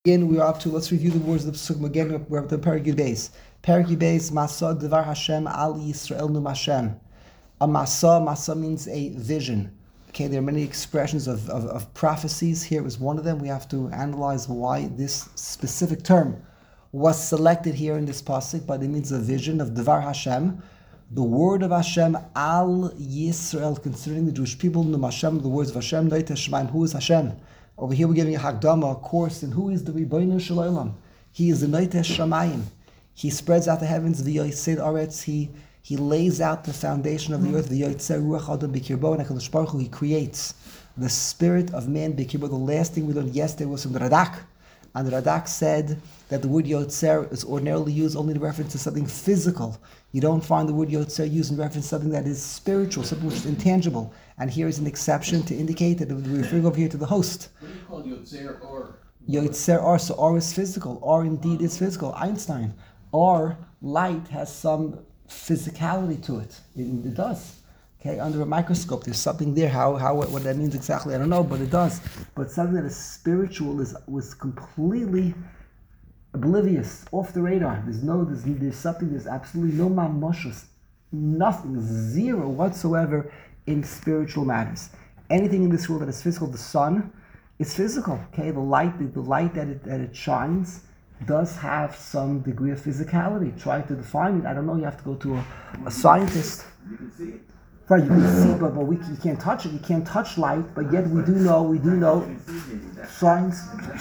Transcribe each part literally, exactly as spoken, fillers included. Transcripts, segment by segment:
Again, we are up to, let's review the words of the Pesuk. Again, we're up to Perek Yud Beis. Perek Yud Beis, Masa Devar Hashem Al Yisrael Num Hashem. A Masa, Masa means a vision. Okay, there are many expressions of, of, of prophecies. Here was one of them. We have to analyze why this specific term was selected here in this pasuk, but it means a vision of Devar Hashem, the word of Hashem Al Yisrael, concerning the Jewish people. Num Hashem, the words of Hashem. Noiteh Shemaim, who is Hashem? Over here we're giving a Hagdama, a course, and who is the Ribono Shel Olam? He is the Noiteh Shamayim. He spreads out the heavens, v'yoyser aretz. He he lays out the foundation of the earth. V'yoyser ruach adam b'kirbo, and HaKadosh Baruch Hu, he creates the spirit of man b'kirbo. The last thing we learned yesterday was from the Radak, and the Radak said that the word yotzer is ordinarily used only in reference to something physical. You don't find the word yotzer used in reference to something that is spiritual, something which is intangible. And here is an exception to indicate that we're referring over here to the host. What do you call yotzer or? Yotzer or, so or is physical. Or indeed is physical. Einstein. Or light has some physicality to it. It, it does. Okay, under a microscope, there's something there. How how what that means exactly, I don't know, but it does. But something that is spiritual is was completely oblivious, off the radar. There's no, there's, there's something, there's absolutely no mamoshus, nothing, zero whatsoever in spiritual matters. Anything in this world that is physical, the sun is physical. Okay, the light, the, the light that it that it shines does have some degree of physicality. Try to define it. I don't know. You have to go to a, a scientist. You can see it. Right, you can see, but, but we you can't touch it. You can't touch light, but yet we do know. We do know. Science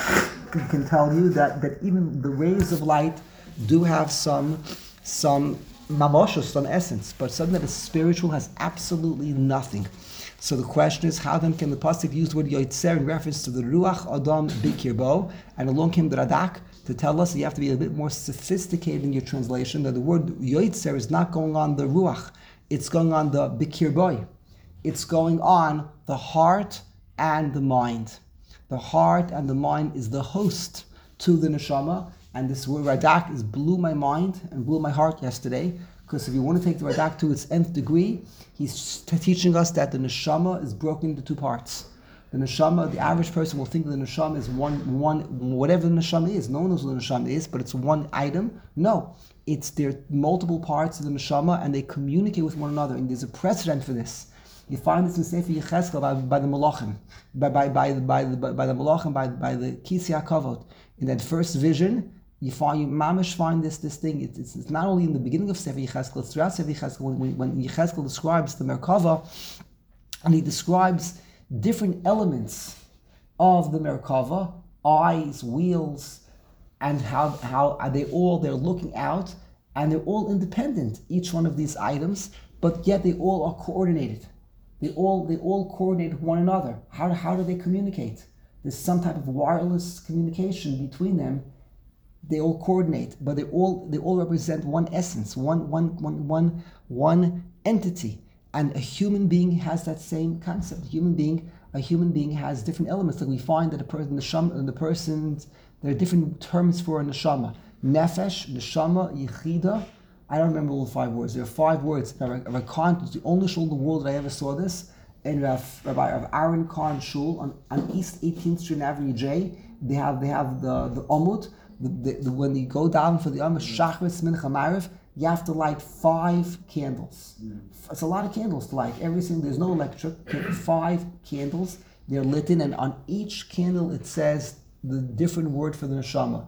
can tell you that, that even the rays of light do have some some mamoshos, some essence, but something that is spiritual has absolutely nothing. So the question is, how then can the pasuk use the word yotzer in reference to the ruach adam b'kirbo? And along came the Radak to tell us that you have to be a bit more sophisticated in your translation, that the word yotzer is not going on the ruach, it's going on the b'kirbo. It's going on the heart and the mind. The heart and the mind is the host to the neshama, and this word Radak is blew my mind and blew my heart yesterday, because if you want to take the Radak to its nth degree, he's t- teaching us that the neshama is broken into two parts. The neshama, the average person will think the neshama is one, one, whatever the neshama is. No one knows what the neshama is, but it's one item. No, it's there are multiple parts of the neshama, and they communicate with one another, and there's a precedent for this. You find this in Sefer Yechezkel by, by the Malachim, by by by by the by the Malachim, by by the Kisei HaKavod. In that first vision, you find you mamish find this this thing. It's, it's, it's not only in the beginning of Sefer Yechezkel, it's throughout Sefer Yechezkel. When, when Yechezkel describes the Merkava, and he describes different elements of the Merkava, eyes, wheels, and how how are they all they're looking out, and they're all independent, each one of these items, but yet they all are coordinated. They all they all coordinate with one another. How how do they communicate? There's some type of wireless communication between them. They all coordinate, but they all they all represent one essence, one one one one one entity. And a human being has that same concept. A human being, a human being has different elements. Like we find that a person, the neshama, the person's, there are different terms for a neshama. Nefesh, neshama, yichida. I don't remember all the five words. There are five words. Rabbi Khan, it's the only shul in the world that I ever saw this. And Rav, Rabbi Rav Aaron Khan Shul on, on East eighteenth Street and Avenue J, they have they have the the omut. The, the, the, when you go down for the omut, Shachris Mincha Mariv, you have to light five candles. Mm. It's a lot of candles to light. Every single there's no electric. Five candles. They're lit in, and on each candle it says the different word for the neshama.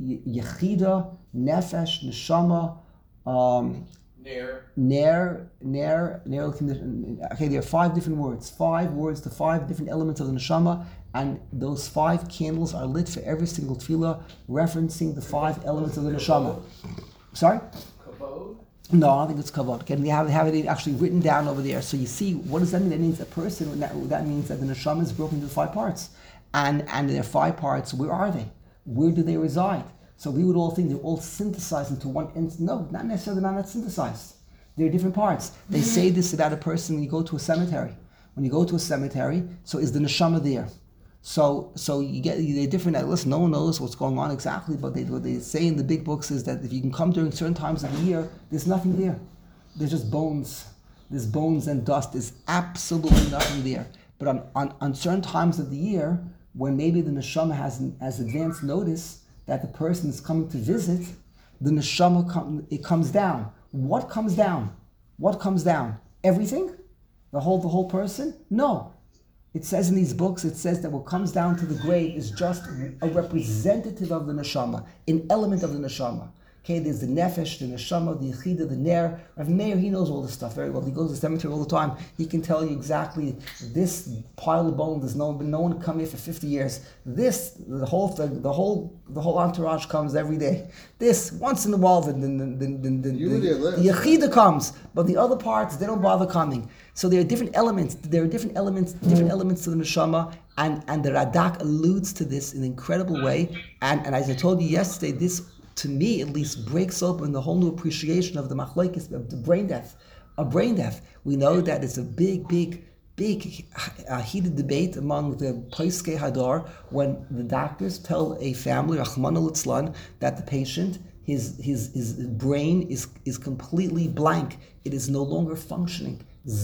Yechida, nefesh, neshama. Um, Nair. Nair, Nair, Nair. Okay, there are five different words. Five words to five different elements of the neshama, and those five candles are lit for every single tefillah, referencing the five elements of the neshama. Sorry? Kavod? No, I don't think it's kavod. Okay, they have, they have it actually written down over there. So you see, what does that mean? That means a person, that, that means that the neshama is broken into five parts. And, and there are five parts, where are they? Where do they reside? So we would all think they're all synthesized into one instant. No, not necessarily, not, not synthesized. They're different parts. They say this about a person when you go to a cemetery. When you go to a cemetery, so is the neshama there? So so you get they're different. Listen, no one knows what's going on exactly, but they, what they say in the big books is that if you can come during certain times of the year, there's nothing there. There's just bones. There's bones and dust. There's absolutely nothing there. But on, on, on certain times of the year, when maybe the neshama has has advanced notice that the person is coming to visit, the neshama com- it comes down. What comes down? What comes down? Everything? The whole the whole person? No. It says in these books, it says that what comes down to the grave is just a representative of the neshama, an element of the neshama. Okay, there's the nefesh, the neshama, the yechida, the ner. Rav Meir, he knows all this stuff very well. He goes to the cemetery all the time. He can tell you exactly this pile of bones. There's no no one come here for fifty years. This the whole the, the whole the whole entourage comes every day. This once in a while the the the the, the, the, the yechida comes, but the other parts they don't bother coming. So there are different elements. There are different elements, different elements to the neshama, and and the Radak alludes to this in an incredible way. And and as I told you yesterday, this, to me at least, breaks open the whole new appreciation of the machlokes, of the brain death. A brain death. We know that it's a big, big, big uh, heated debate among the Poiskei Hadar when the doctors tell a family, Rachmana litzlan, that the patient, his his his brain is is completely blank. It is no longer functioning.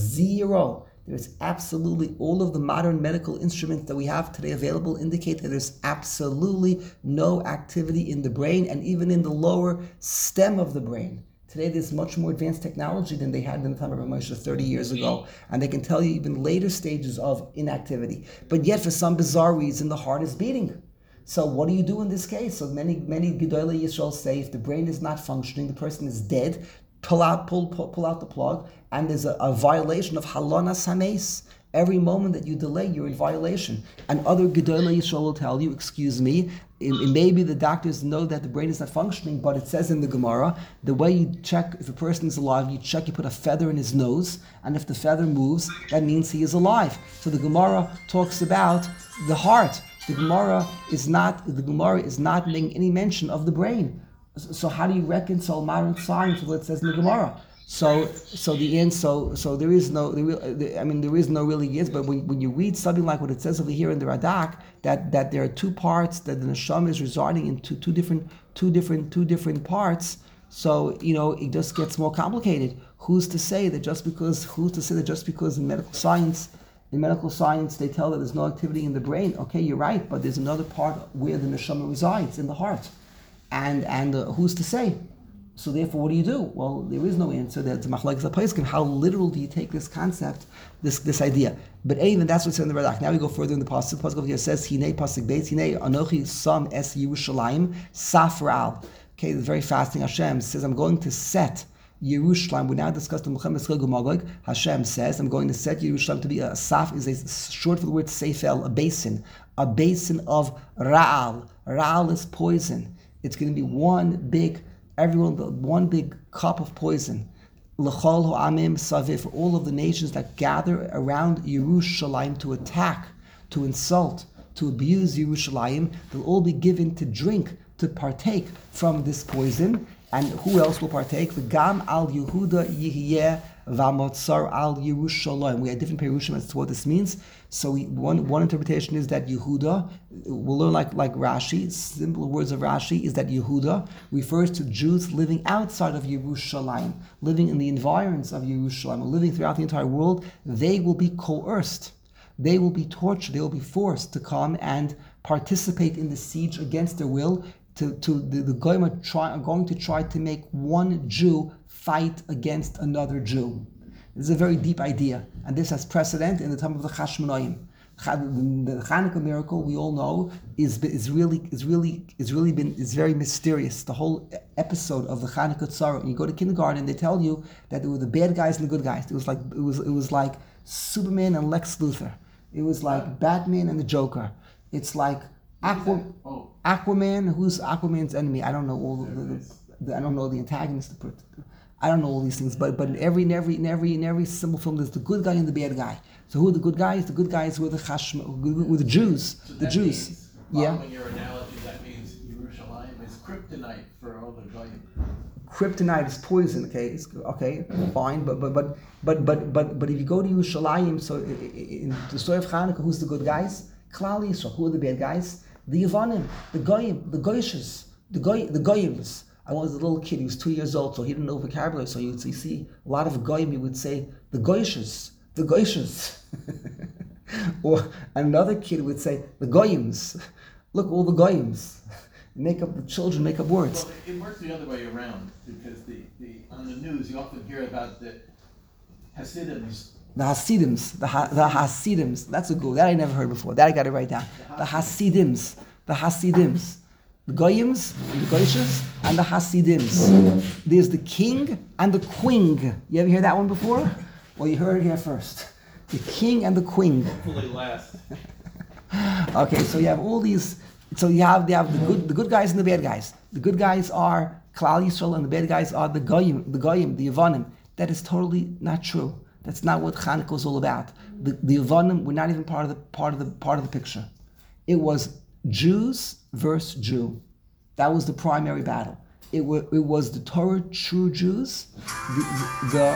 Zero. There's absolutely, all of the modern medical instruments that we have today available indicate that there's absolutely no activity in the brain and even in the lower stem of the brain. Today there's much more advanced technology than they had in the time of Rav Moshe thirty years ago. And they can tell you even later stages of inactivity. But yet for some bizarre reason the heart is beating. So what do you do in this case? So many, many Gedolei Yisrael say if the brain is not functioning, the person is dead, pull out, pull, pull, pull out the plug, and there's a, a violation of halonas hames. Every moment that you delay, you're in violation. And other Gedolei Yisrael will tell you, excuse me, it, it maybe the doctors know that the brain is not functioning, but it says in the Gemara, the way you check if a person is alive, you check, you put a feather in his nose, and if the feather moves, that means he is alive. So the Gemara talks about the heart. The Gemara is not, the Gemara is not making any mention of the brain. So how do you reconcile modern science with what it says in the Gemara? So, so the end. So, so there is no. There, I mean, there is no really yes. But when, when you read something like what it says over here in the Radak, that, that there are two parts, that the neshama is residing in two, two different, two different, two different parts. So you know, it just gets more complicated. Who's to say that just because? Who's to say that just because in medical science, in medical science, they tell that there's no activity in the brain? Okay, you're right, but there's another part where the neshama resides, in the heart. And and uh, who's to say? So therefore, what do you do? Well, there is no answer. That's machlokes haPoskim. How literal do you take this concept, this this idea? But even that's what's in the Radak. Now we go further in the pasuk. Pasuk over here says, "Hinei pasuk beis Hinei Anochi Sam Es Yerushalayim Safral." Okay, the very fasting Hashem says, "I'm going to set Yerushalayim." We now discussed the Muhammad Schilgu Magog. Hashem says, "I'm going to set Yerushalayim to be a saf." Is a short for the word seifel, a basin, a basin of ra'al. Ra'al is poison. It's going to be one big, everyone, one big cup of poison. L'chol ha'amim saviv, for all of the nations that gather around Yerushalayim to attack, to insult, to abuse Yerushalayim, they'll all be given to drink, to partake from this poison. And who else will partake? The Gam al Yehuda Yihyeh Vamotzar al Yerushalayim. We had different perushim as to what this means. So we, one one interpretation is that Yehuda, we'll learn like, like Rashi, simple words of Rashi, is that Yehuda refers to Jews living outside of Yerushalayim, living in the environs of Yerushalayim, living throughout the entire world. They will be coerced. They will be tortured. They will be forced to come and participate in the siege against their will. To, to the, the Goyim are, try, are going to try to make one Jew fight against another Jew. This is a very deep idea, and this has precedent in the time of the Chashmonaim. The Hanukkah miracle, we all know, is is really is really is really been is very mysterious. The whole episode of the Hanukkah Tzara. When you go to kindergarten, they tell you that there were the bad guys and the good guys. It was like it was it was like Superman and Lex Luthor. It was like Batman and the Joker. It's like Aqua, oh. Aquaman. Who's Aquaman's enemy? I don't know all the, the, the I don't know the antagonist. I don't know all these things, but but in every in every in every in every symbol film, there's the good guy and the bad guy. So who are the good guys? The good guys were the Chashma, were the Jews. So the Jews. Means, yeah. Following your analogy, that means Yerushalayim is kryptonite for all the Goyim. Kryptonite is poison. Okay, it's, okay, fine. But but but but but but but if you go to Yerushalayim, so in the story of Hanukkah, who's the good guys? Klal Yisrael. Who are the bad guys? The Yevanim, the Goyim, the Goyishes, the Goy, the Goyims. I was a little kid, he was two years old, so he didn't know vocabulary, so you would see a lot of Goyim, he would say, the Goyishes, the Goyishes. Or another kid would say, the goyims. Look, all the goyims. Make up the children, make up words. Well, it works the other way around because the, the on the news you often hear about the Hasidims. The Hasidims, the, ha, the Hasidims. That's a good, that I never heard before. That I got to write down. The Hasidims, the Hasidims. The Goyims, the Goyishes, and the Hasidims. There's the king and the queen. You ever hear that one before? Well, you heard it here first. The king and the queen. Hopefully last. Okay, so you have all these. So you have you have the good the good guys and the bad guys. The good guys are Klal Yisrael, and the bad guys are the Goyim, the Goyim, the Yevonim. That is totally not true. That's not what Chanukah is all about. The the Yevonim were not even part of the part of the part of the picture. It was Jews versus Jew. That was the primary battle. It was it was the Torah true Jews. The the, the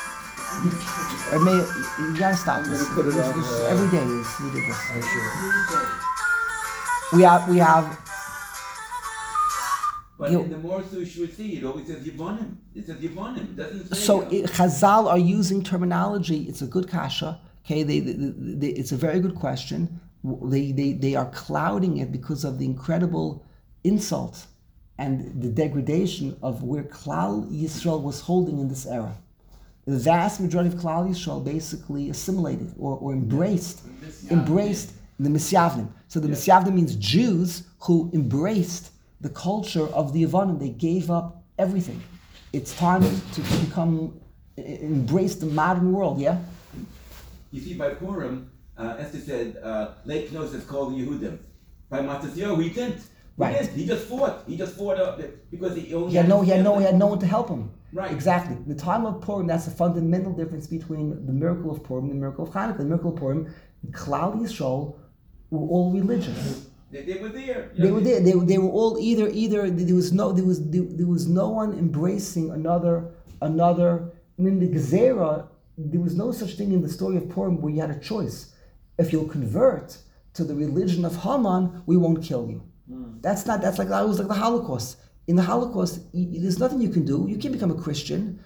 I may, you gotta stop this. Put it This- on, this- uh, every day is we did this. I should. We have we have But You- in the more so you see, it always says Yevonim. It says Yevonim. It doesn't say. so uh, it, Chazal are using terminology. It's a good kasha. Okay, they, they, they, it's a very good question. They, they they are clouding it because of the incredible insult and the degradation of where Klal Yisrael was holding in this era. The vast majority of Klal Yisrael basically assimilated or, or embraced embraced the Misyavnim. So the Misyavnim means Jews who embraced the culture of the Yevonim. They gave up everything. It's time to become embrace the modern world. Yeah. You see, by Purim, uh, Esther said, uh, Lake Nos is called Yehudim. By Matisyahu, he didn't. He Right. didn't. He just fought. He just fought uh, because he only He had no, he had no, he family. had no one to help him. Right. Exactly. The time of Purim, that's the fundamental difference between the miracle of Purim and the miracle of Hanukkah. The miracle of Purim, Klal Yisrael were all religious. They, they were there. They were there. They, they were all either either there was no there was there, there was no one embracing another another. I mean, the Gezerah, there was no such thing in the story of Purim where you had a choice. If you'll convert to the religion of Haman, we won't kill you. That's not. That's like that was like the Holocaust. In the Holocaust, y- there's nothing you can do. You can't become a Christian.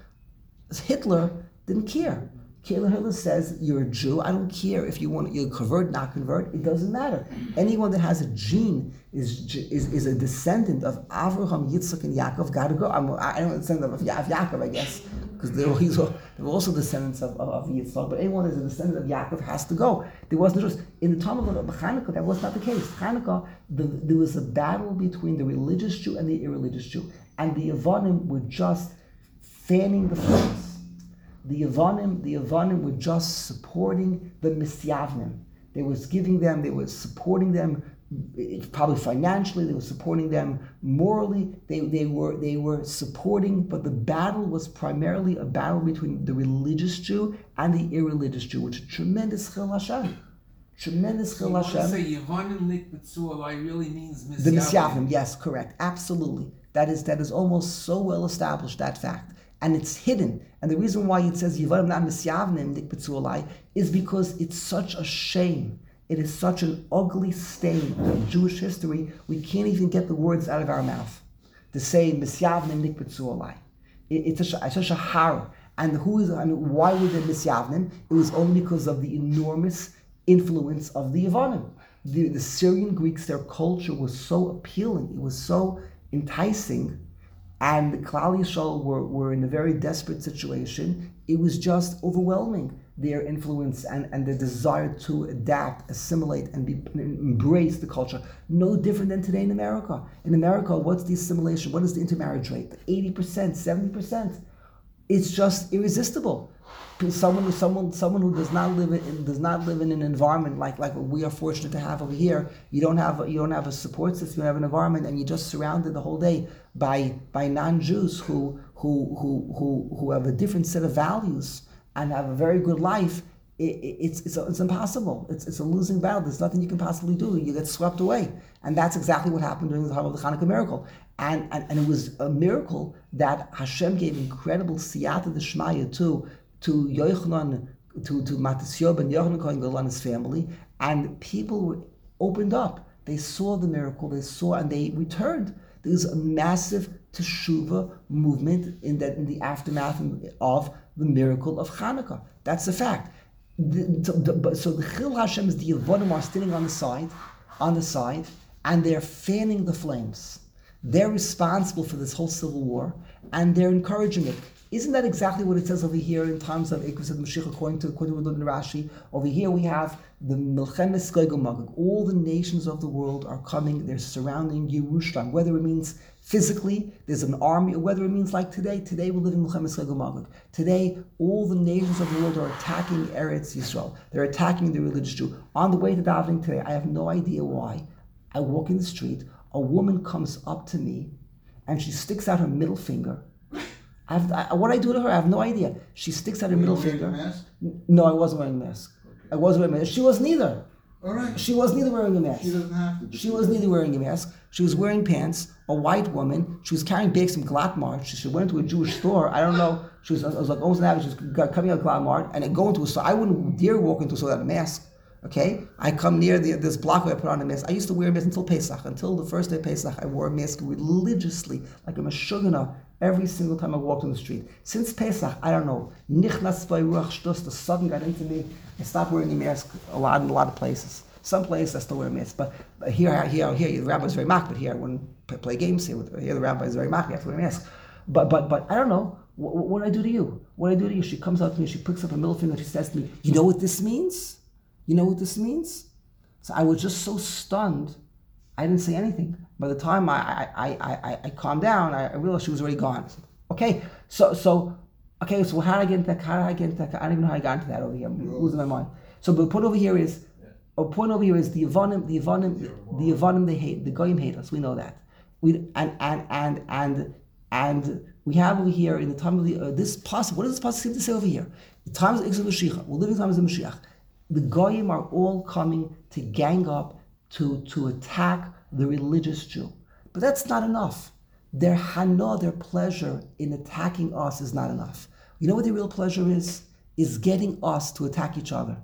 Hitler didn't care. Hitler says, you're a Jew. I don't care if you want you convert, not convert. It doesn't matter. Anyone that has a gene is is, is a descendant of Avraham, Yitzchak, and Yaakov. Got to go. I'm, I don't descendant of Ya- of Yaakov, I guess, because they were, he's, they were also descendants of, of, of Yitzchak. But anyone that's a descendant of Yaakov has to go. There wasn't just in the time of Hanukkah. That was not the case. Hanukkah, the, there was a battle between the religious Jew and the irreligious Jew, and the Yevonim were just fanning the flames. The Yevonim, the Yevonim were just supporting the Misyavnim. They was giving them, they were supporting them, eh, probably financially. They were supporting them morally. They they were they were supporting, but the battle was primarily a battle between the religious Jew and the irreligious Jew, which is tremendous chil Hashem, tremendous You chil want to Hashem. say Yevonim Nikbetzualai really means Misyavnim. The Misyavnim, yes, correct, absolutely. That is that is almost so well established, that fact, and it's hidden. And the reason why it says Yevonim not Misyavnim Nikbetzualai is because it's such a shame. It is such an ugly stain of Jewish history. We can't even get the words out of our mouth to say Misyavnim Nikbetzualai. It, it's such a, it's such a horror. And who is and why were they Misyavnim? It was only because of the enormous influence of the Yevonim. The, the Syrian Greeks, their culture was so appealing. It was so enticing. And the Klal Yisrael were, were in a very desperate situation. It was just overwhelming, their influence and, and the desire to adapt, assimilate, and be, embrace the culture. No different than today in America. In America, what's the assimilation? What is the intermarriage rate? eighty percent, seventy percent. It's just irresistible. Someone, someone, someone who does not live in does not live in an environment like, like what we are fortunate to have over here. You don't have a, you don't have a support system. You don't have an environment, and you're just surrounded the whole day by by non-Jews who who who who who have a different set of values and have a very good life. It, it, it's it's it's impossible. It's it's a losing battle. There's nothing you can possibly do. You get swept away, and that's exactly what happened during the time of the Hanukkah miracle. And and, and it was a miracle that Hashem gave incredible siyata d'shmaya to. to Yochanan, to, to Matisyahu ben Yochanan Kohen Gadol and his family, and people were opened up. They saw the miracle, they saw, and they returned. There was a massive teshuvah movement in that in the aftermath of the miracle of Hanukkah. That's the fact. The, so, the, but- so the Chil Hashem is the Yevonim are standing on the side, on the side, and they're fanning the flames. They're responsible for this whole civil war, and they're encouraging it. Isn't that exactly what it says over here in times of Ekus and Mashiach, according to according to Rashi? Over here we have the Milchemes Gog and Magog. All the nations of the world are coming. They're surrounding Yerushalayim. Whether it means physically, there's an army, or whether it means like today. Today we live in Milchemes Gog and Magog. Today, all the nations of the world are attacking Eretz Yisrael. They're attacking the religious Jew. On the way to davening today, I have no idea why. I walk in the street. A woman comes up to me, and she sticks out her middle finger. I have, I, what I do to her, I have no idea. She sticks out her Were you middle wearing finger. a mask? No, I wasn't wearing a mask. I wasn't wearing a mask. She was neither. All right. She was neither wearing a mask. She doesn't have to. She was neither wearing a mask. She was wearing pants. A white woman. She was carrying bags from Glattmart. She, she went to a Jewish store. I don't know. She was. I was like almost an average. She was got- coming out of Glattmart and then going to a store. I wouldn't dare walk into a store without a mask. Okay, I come near the, this block where I put on a mask. I used to wear a mask until Pesach. Until the first day of Pesach, I wore a mask religiously, like a meshugana, every single time I walked on the street. Since Pesach, I don't know, nichnas by ruach shtus, the sudden got into me. I stopped wearing a mask a lot in a lot of places. Some places I still wear a mask, but here, here, here, the rabbi is very mock. But here, I wouldn't p- play games here. With, here, the rabbi is very mock. You have to wear a mask. But, but, but I don't know. What, what do I do to you? What do I do to you? She comes up to me. She picks up a middle finger. She says to me, "You know what this means? You know what this means?" So I was just so stunned, I didn't say anything. By the time I I, I, I, I calmed down, I realized she was already gone. Okay, so so okay, so how did I get into that? How did I get into that? I don't even know how I got into that over here. I'm losing my mind. So the point over here is, a point over here is the Yevonim, the Yevonim, the Yevonim they hate, the Goyim hate us. We know that. We and and and and and we have over here in the time of the uh, this possible. What does this possible seem to say over here? The times of Exodus Mashiach. We're living in times of Mashiach. The Goyim are all coming to gang up to, to attack the religious Jew. But that's not enough. Their hana, their pleasure in attacking us is not enough. You know what the real pleasure is? Is getting us to attack each other.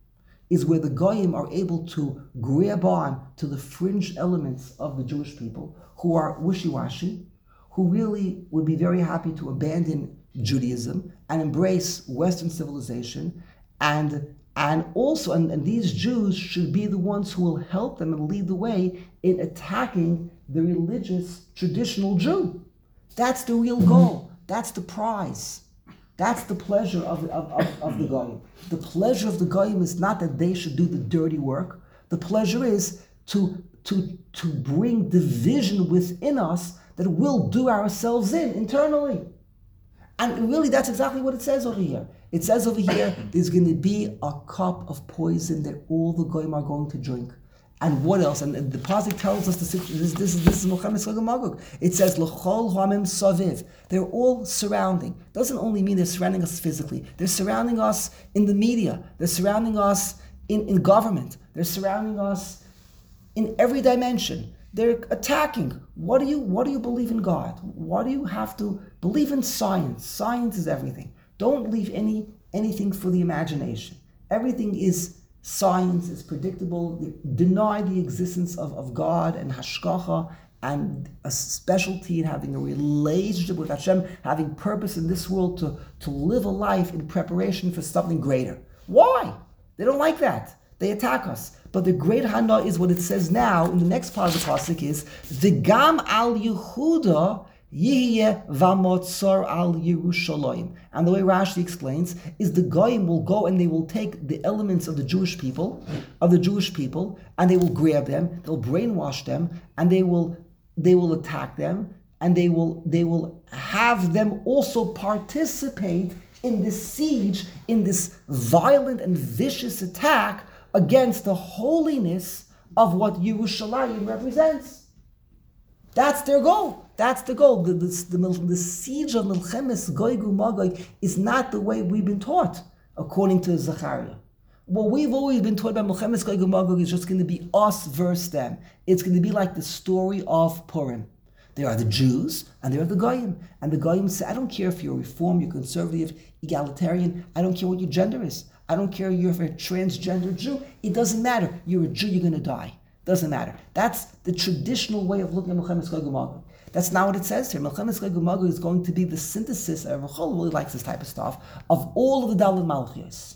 Is where the Goyim are able to grab on to the fringe elements of the Jewish people who are wishy-washy, who really would be very happy to abandon Judaism and embrace Western civilization, and And also, and, and these Jews should be the ones who will help them and lead the way in attacking the religious, traditional Jew. That's the real goal. That's the prize. That's the pleasure of, of, of, of the Goyim. The pleasure of the Goyim is not that they should do the dirty work. The pleasure is to, to, to bring division within us that we'll do ourselves in internally. And really, that's exactly what it says over here. It says over here, there's going to be a cup of poison that all the goyim are going to drink. And what else? And the pasuk tells us this. This, this is this is Milchemes Gog and Magog. It says l'chol hamim saviv. They're all surrounding. Doesn't only mean they're surrounding us physically. They're surrounding us in the media. They're surrounding us in, in government. They're surrounding us in every dimension. They're attacking. What do you What do you believe in God? What do you have to believe in? Science. Science is everything. Don't leave any anything for the imagination. Everything is science, is predictable. Deny the existence of, of God and hashgacha and a specialty in having a relationship with Hashem, having purpose in this world to, to live a life in preparation for something greater. Why? They don't like that. They attack us. But the great hana is what it says now in the next part of the pasuk is V'gam al Yehuda Yihye v'motzor al Yerushalayim. And the way Rashi explains is the goyim will go and they will take the elements of the Jewish people, of the Jewish people, and they will grab them, they'll brainwash them, and they will they will attack them, and they will they will have them also participate in this siege, in this violent and vicious attack against the holiness of what Yerushalayim represents. That's their goal. That's the goal. The, the, the, the siege of Milchemes Gog Magog is not the way we've been taught, according to Zechariah. What we've always been taught by Milchemes Gog Magog is just going to be us versus them. It's going to be like the story of Purim. There are the Jews and there are the Goyim. And the Goyim say, I don't care if you're Reform, you're conservative, egalitarian, I don't care what your gender is. I don't care if you're a transgender Jew. It doesn't matter. You're a Jew, you're going to die. Doesn't matter. That's the traditional way of looking at Milchemes Gog Magog. That's not what it says here. Milchemes Gog Magog is going to be the synthesis, Rechol really likes this type of stuff, of all of the Dalet Malchios.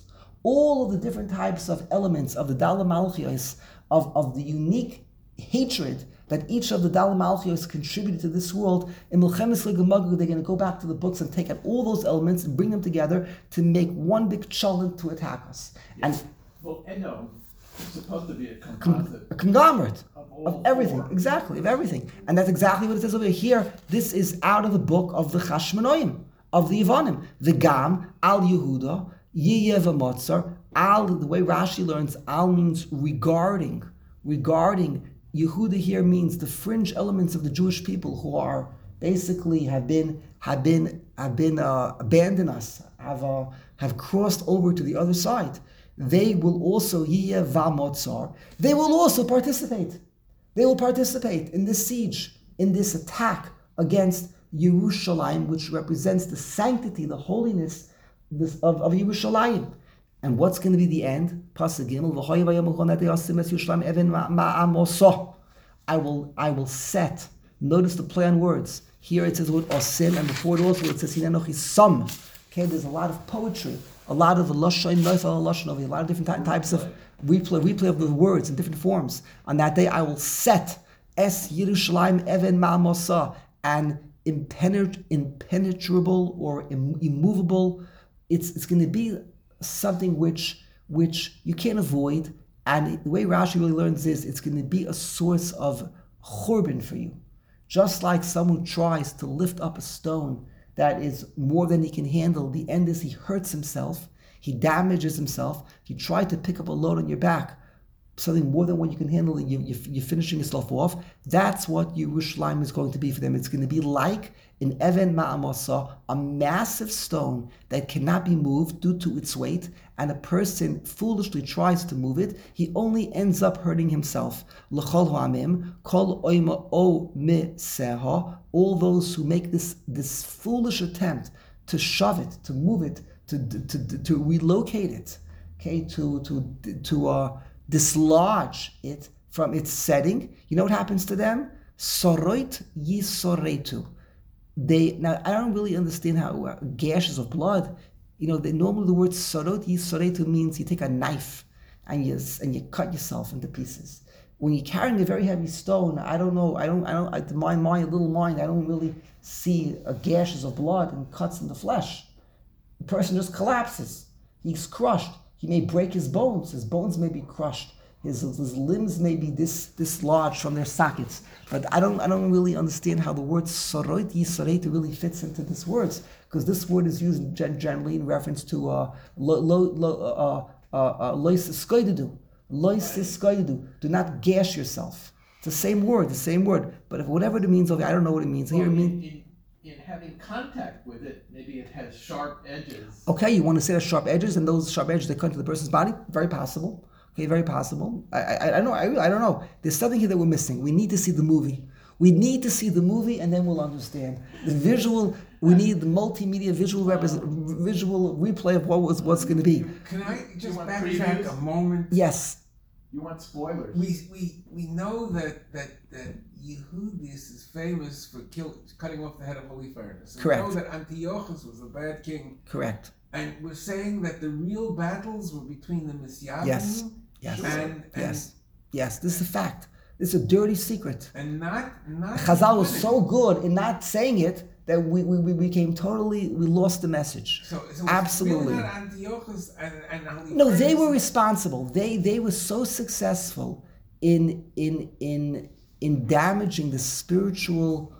all of the different types of elements of the Dala Malchios, of, of the unique hatred that each of the Dala Malchios contributed to this world, in Milchemes Legamagog, they're going to go back to the books and take out all those elements and bring them together to make one big cholent to attack us. Yes. And Well, Edom is supposed to be a con- composite a conglomerate of all of everything, four. exactly, of everything. And that's exactly what it says over here. This is out of the book of the Chashmonoim, of the Yevonim. The Gam, Al Yehuda, Yiyeh v'Motzar, Al, the way Rashi learns, Al means regarding, regarding. Yehuda here means the fringe elements of the Jewish people who are basically have been have been have been uh, abandoned us, have uh, have crossed over to the other side. They will also Yiyeh v'Motzar. They will also participate. They will participate in this siege, in this attack against Yerushalayim, which represents the sanctity, the holiness this, of, of Yerushalayim. And what's going to be the end? Pasuk Gimel, V'hoy vayom chonat yasim es Yerushalayim even ma'amoso. I will, I will set. Notice the play on words. Here it says the word osim, and before it also it says hinenoch som. Okay, there's a lot of poetry, a lot of lashon noifel lashon, a lot of different ty- types of replay, replay of the words in different forms. On that day, I will set es Yerushalayim even ma'amosa, and impenet- impenetrable or Im- immovable. It's it's going to be something which which you can't avoid, and the way Rashi really learns is it's going to be a source of churban for you. Just like someone tries to lift up a stone that is more than he can handle, the end is he hurts himself, he damages himself. He tried to pick up a load on your back, something more than what you can handle, and you, you, you're finishing yourself off. That's what Yerushalayim is going to be for them. It's going to be like an Even Ma'amasa, a massive stone that cannot be moved due to its weight, and a person foolishly tries to move it, he only ends up hurting himself. L'chol ha'amim, kol oima o miseha, all those who make this, this foolish attempt to shove it, to move it, to, to, to, to relocate it, okay, to, to, to, uh, dislodge it from its setting, you know what happens to them? Soroit yisoretu. They now I don't really understand how uh, gashes of blood. You know, they, normally the word sorot yisoretu means you take a knife and you and you cut yourself into pieces. When you're carrying a very heavy stone, I don't know. I don't. I don't. I, to my mind, little mind, I don't really see uh, gashes of blood and cuts in the flesh. The person just collapses. He's crushed. He may break his bones. His bones may be crushed. His, his limbs may be dis, dislodged from their sockets. But I don't I don't really understand how the word soroit yisoretu really fits into this words, because this word is used gen- generally in reference to uh, lo, lo, lo, uh, uh, uh, lois iskoidedu. Lois iskoidedu. Do not gash yourself. It's the same word, the same word. But if whatever it means, okay, I don't know what it means. Well, Here it in, means. in, in having contact with it, maybe it has sharp edges. Okay, you want to say the sharp edges, and those sharp edges they cut into the person's body? Very possible. Okay, very possible. I, I, I don't know. I, I don't know. There's something here that we're missing. We need to see the movie. We need to see the movie, and then we'll understand the visual. We need the multimedia visual represent, visual replay of what was what's going to be. Can I just want backtrack previews? a moment? Yes, You want spoilers. We we we know that that that Yehudis is famous for kill, cutting off the head of Holofernes. We Correct. know that Antiochus was a bad king, correct. and we're saying that the real battles were between the Misyavim Yes, yes, and, and yes, yes. This is a fact. This is a dirty secret. and not not Chazal was women. so good in not saying it that we, we, we became totally, we lost the message. So, so it's Absolutely. really not Antiochus and and Holofernes. No, they were responsible. They they were so successful in in in in damaging the spiritual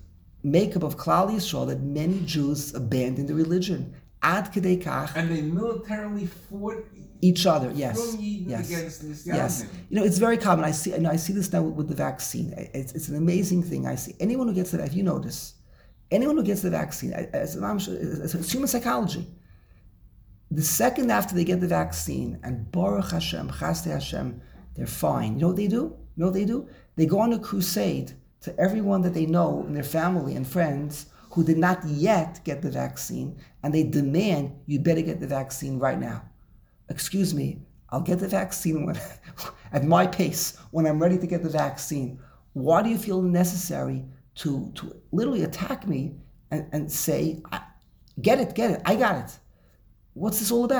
makeup of Klal Yisrael that many Jews abandoned the religion. Ad kedei kach, And they militarily fought each other. Yes, from Yidden yes, against Misyavim. yes. You know, it's very common. I see. You know, I see this now with, with the vaccine. It's, it's an amazing thing. I see anyone who gets the. If you notice, anyone who gets the vaccine, as, as, as human psychology, the second after they get the vaccine, and Baruch Hashem, Chasdei Hashem, they're fine. You know what they do? You know what they do? They go on a crusade to everyone that they know in their family and friends who did not yet get the vaccine, and they demand, you better get the vaccine right now. Excuse me, I'll get the vaccine when, at my pace, when I'm ready to get the vaccine. Why do you feel necessary to, to literally attack me and, and say, get it, get it, I got it? What's this all about?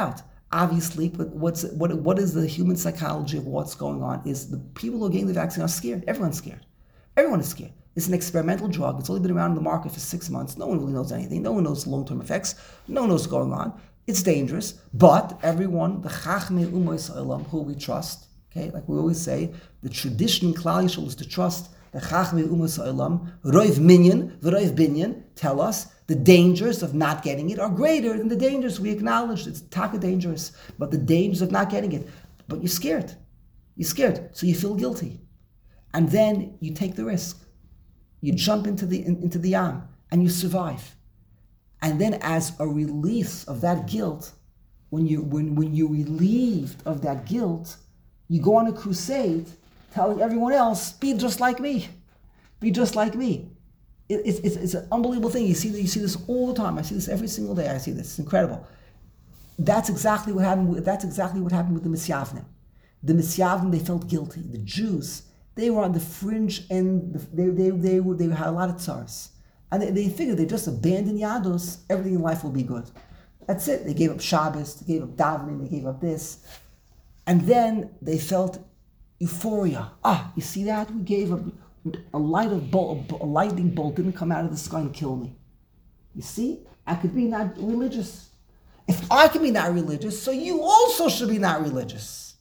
Obviously, but what's what what is the human psychology of what's going on is the people who are getting the vaccine are scared. Everyone's scared. Everyone is scared. It's an experimental drug. It's only been around in the market for six months. No one really knows anything. No one knows long-term effects. No one knows what's going on. It's dangerous, but everyone, the Chachmei Ummos Ha'olam, who we trust, okay, like we always say, the tradition in Klal Yisrael is to trust the Chachmei Ummos Ha'olam, Roiv Minyan, V'Roiv Binyan, tell us the dangers of not getting it are greater than the dangers we acknowledge. It's taka dangerous, but the dangers of not getting it. But you're scared. You're scared, so you feel guilty. And then you take the risk. You jump into the in, into the yam, and you survive. And then as a release of that guilt, when, you, when, when you're relieved of that guilt, you go on a crusade telling everyone else, be just like me. Be just like me. It, it's, it's, it's an unbelievable thing. You see, you see this all the time. I see this every single day. I see this. It's incredible. That's exactly what happened with, that's exactly what happened with the Misyavnim. The Misyavnim, they felt guilty. The Jews, they were on the fringe and they, they, they, were, they had a lot of tsars. And they, they figured they just abandoned Yadus, everything in life will be good. That's it. They gave up Shabbos, they gave up davening, they gave up this. And then they felt euphoria. Ah, you see that? We gave up a light of bolt, a lightning bolt didn't come out of the sky and kill me. You see? I could be not religious. If I can be not religious, so you also should be not religious.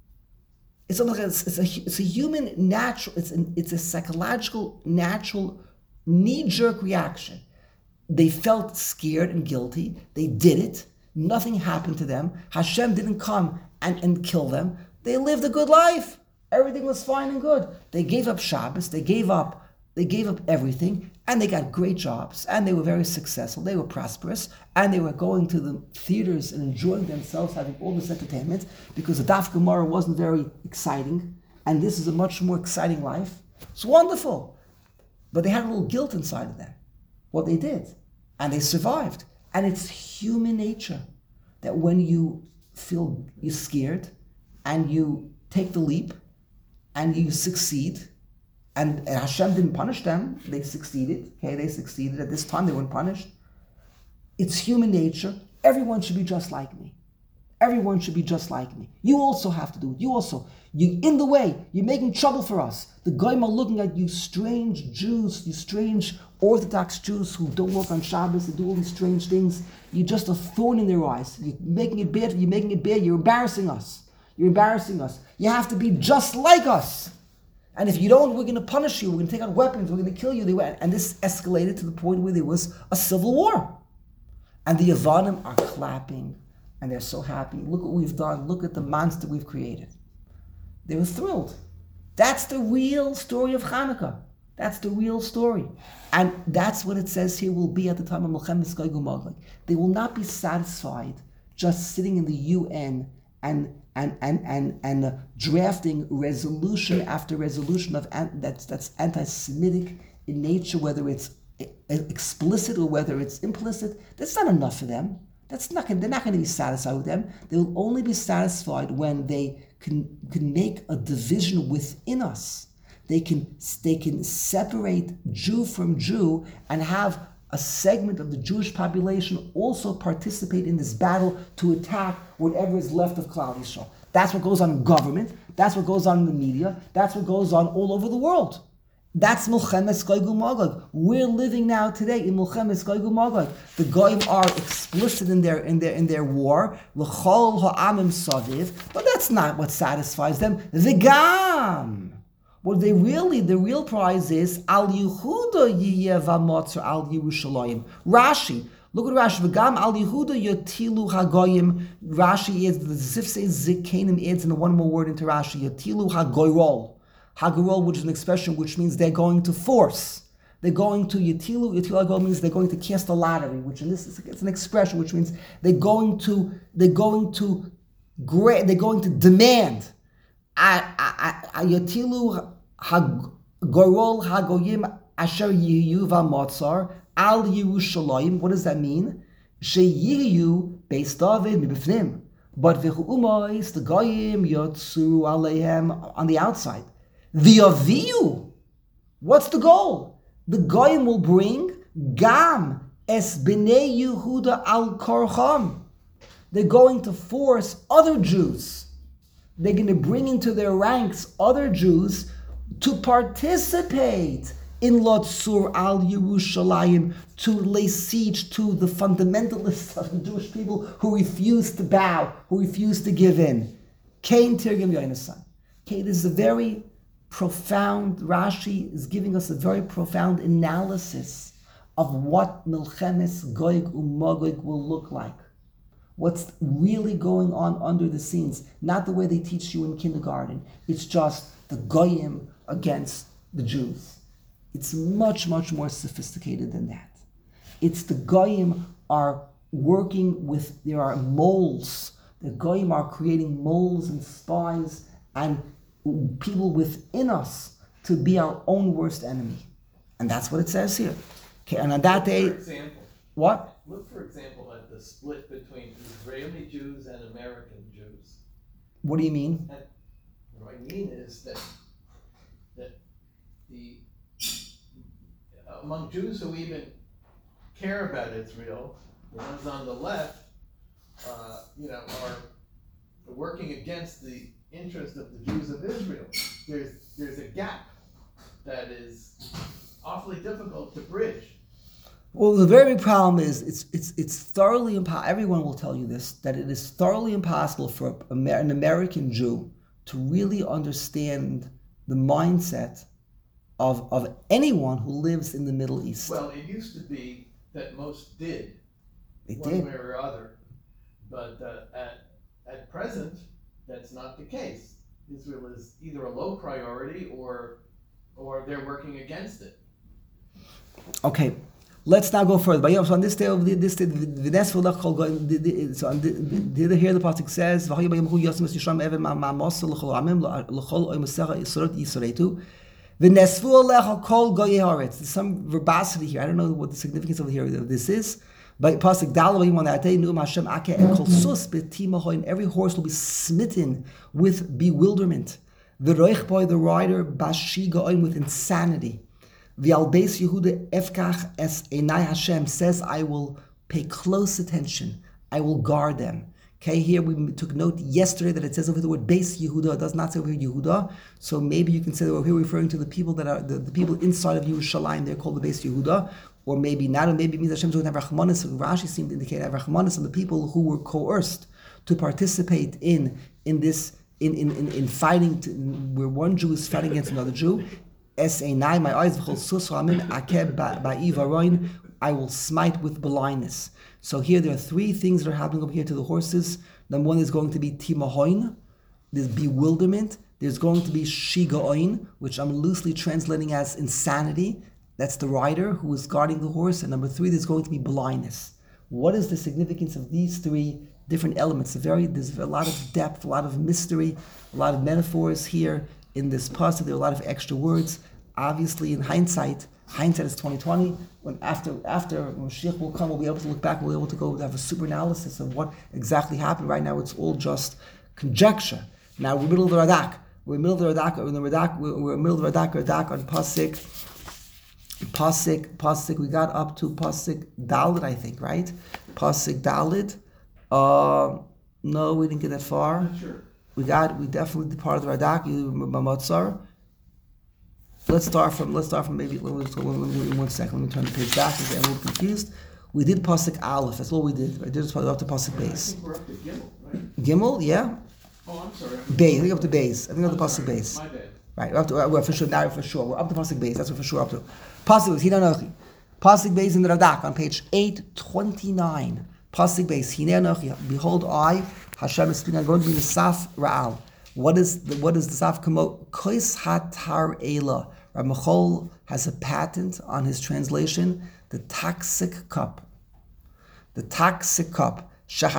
It's almost like it's, it's a it's a human natural, it's an, it's a psychological natural knee-jerk reaction. They felt scared and guilty. They did it. Nothing happened to them. Hashem didn't come and, and kill them. They lived a good life. Everything was fine and good. They gave up Shabbos. They gave up. They gave up everything, and they got great jobs, and they were very successful. They were prosperous, and they were going to the theaters and enjoying themselves, having all this entertainment, because the Daf Gemara wasn't very exciting, and this is a much more exciting life. It's wonderful. But they had a little guilt inside of them, what they did. And they survived. And it's human nature that when you feel you're scared and you take the leap and you succeed, and, and Hashem didn't punish them, they succeeded. Okay, they succeeded. At this time, they weren't punished. It's human nature. Everyone should be just like me. Everyone should be just like me. You also have to do it. You also. You in the way. You're making trouble for us. The goyim are looking at you strange Jews, you strange Orthodox Jews who don't work on Shabbos, they do all these strange things. You're just a thorn in their eyes. You're making it bad. You're making it bad. You're embarrassing us. You're embarrassing us. You have to be just like us. And if you don't, we're going to punish you. We're going to take out weapons. We're going to kill you. They went, and this escalated to the point where there was a civil war. And the Yavanim are clapping. And they're so happy. Look what we've done. Look at the monster we've created. They were thrilled. That's the real story of Hanukkah. That's the real story. And that's what it says here will be at the time of Milchemes Gog Umag. They will not be satisfied just sitting in the U N and and and and, and uh, drafting resolution after resolution of that's that's anti-Semitic in nature, whether it's explicit or whether it's implicit. That's not enough for them. That's not. They're not going to be satisfied with them. They will only be satisfied when they can can make a division within us. They can they can separate Jew from Jew and have a segment of the Jewish population also participate in this battle to attack whatever is left of Klal Yisrael. That's what goes on in government. That's what goes on in the media. That's what goes on all over the world. That's Milchemes Gog Umag. We're living now today in Milchemes Gog Umag. The Goyim are explicit in their in their in their war. L'chol ha'amim saviv, but that's not what satisfies them. V'gam. What they really, the real prize is Al Yehuda Yiyeh V'Motzer Al Yerushalayim. Rashi, look at Rashi. V'gam Al Yehuda Yotilu Hagoyim. Rashi is the Zif says Zikanim adds in the one more word into Rashi. Yotilu Hagoyrol. Hagarol, which is an expression which means they're going to force. They're going to Yetilu. Yetilu Hagarol means they're going to cast a lottery, which in this is it's an expression which means they're going to they're going to they're going to demand. Yetilu Hagarol Hagoyim Asher Yiyu V'Motzar Al Yerushalayim. What does that mean? Sheyiyu Beis David Mibifnim. But v'chu'umais the Goyim Yotzu Aleihem on the outside. V'yaviyu. What's the goal? The Goyim will bring Gam Es B'nei Yehuda Al Korcham. they're going to force other Jews. They're going to bring into their ranks other Jews to participate in Lotzur al Yerushalayim, to lay siege to the fundamentalists of the Jewish people who refuse to bow, who refuse to give in. Kain Tirgim Yonasan. Okay, this is a very profound, Rashi is giving us a very profound analysis of what Milchemes Goyg Umagog will look like. What's really going on under the scenes. Not the way they teach you in kindergarten. It's just the Goyim against the Jews. It's much, much more sophisticated than that. It's the Goyim are working with, there are moles. The Goyim are creating moles and spies and people within us to be our own worst enemy. And that's what it says here. Okay, and on that day, For example, what? look for example at the split between Israeli Jews and American Jews. What do you mean? And what I mean is that that the among Jews who even care about Israel, the ones on the left, uh, you know, are working against the interest of the Jews of Israel. There's there's a gap that is awfully difficult to bridge. Well, the very big problem is it's it's it's thoroughly impossible. Everyone will tell you this, that it is thoroughly impossible for a, an American Jew to really understand the mindset of of anyone who lives in the Middle East. Well, it used to be that most did, They one did. way or other, but uh, at at present, that's not the case. Israel is either a low priority or or they're working against it. Okay, let's now go further. But yeah, so on this day of the- this day, the next so on the, the, the, here the pasuk says, There's some verbosity here. I don't know what the significance of here of this is. But pasuk Dalvim on that day, Nu'um Hashem Ake Kol Sus B'Timahoin. Every horse will be smitten with bewilderment. The Roich Boy, the rider, Bashi Goin with insanity. The Albeis Yehuda Efkach Es Einai Hashem says, I will pay close attention. I will guard them. Okay, here we took note yesterday that it says over the word Beis Yehuda. It does not say over here Yehuda. So maybe you can say that we're here referring to the people that are the, the people inside of Yerushalayim. They're called the Beis Yehuda. Or maybe not, or maybe it means Hashem's going to have Rachmanis. Rashi seemed to indicate have Rachmanis on the people who were coerced to participate in in this in in in, in fighting to, where one Jew is fighting against another Jew. Es einai, my eyes v'chol sus ramin akeb ba'ivaroin. I will smite with blindness. So here there are three things that are happening over here to the horses. Number one is going to be timahoin. There's bewilderment. There's going to be shigaoin, which I'm loosely translating as insanity. That's the rider who is guarding the horse. And number three, there's going to be blindness. What is the significance of these three different elements? A very, there's a lot of depth, a lot of mystery, a lot of metaphors here in this passage. There are a lot of extra words. Obviously, in hindsight, hindsight is twenty twenty. When after after Mashiach will come, we'll be able to look back. We'll be able to go have a super analysis of what exactly happened. Right now, it's all just conjecture. Now we're in the middle of the Radak. We're in the middle of the Radak. We're in the Radak. We're, we're in the middle of the Radak. Radak on Pasik. Pasik. Pasik. We got up to Pasik Dalit, I think, right? Pasik Dalit. Uh, no, we didn't get that far. Not sure. We got. We definitely did part of the Radak. Mamotzar. Let's start from. Let's start from maybe. Let me, let me one second. Let me turn the page back because I'm a little confused. We did pasuk Aleph. That's all we did. I did just up to pasuk I base. think we're up to Gimel, right? Gimel, yeah. Oh, I'm sorry. Base. I think up to base. I think up to I'm pasuk sorry. base. My bad. Right. We're up to. We're for sure. Now for sure. We're up to pasuk base. That's what for sure up to. Pasuk base. Hinanochi. Pasuk base in the Radak on page eight twenty-nine. Pasuk base. Hinanochi. Behold, I Hashem is speaking. I'm going to be the Saf Ra'al. What is the what is the Saf Kamo? Kois Hatar Ela. Ramachol has a patent on his translation, the toxic cup. The toxic cup.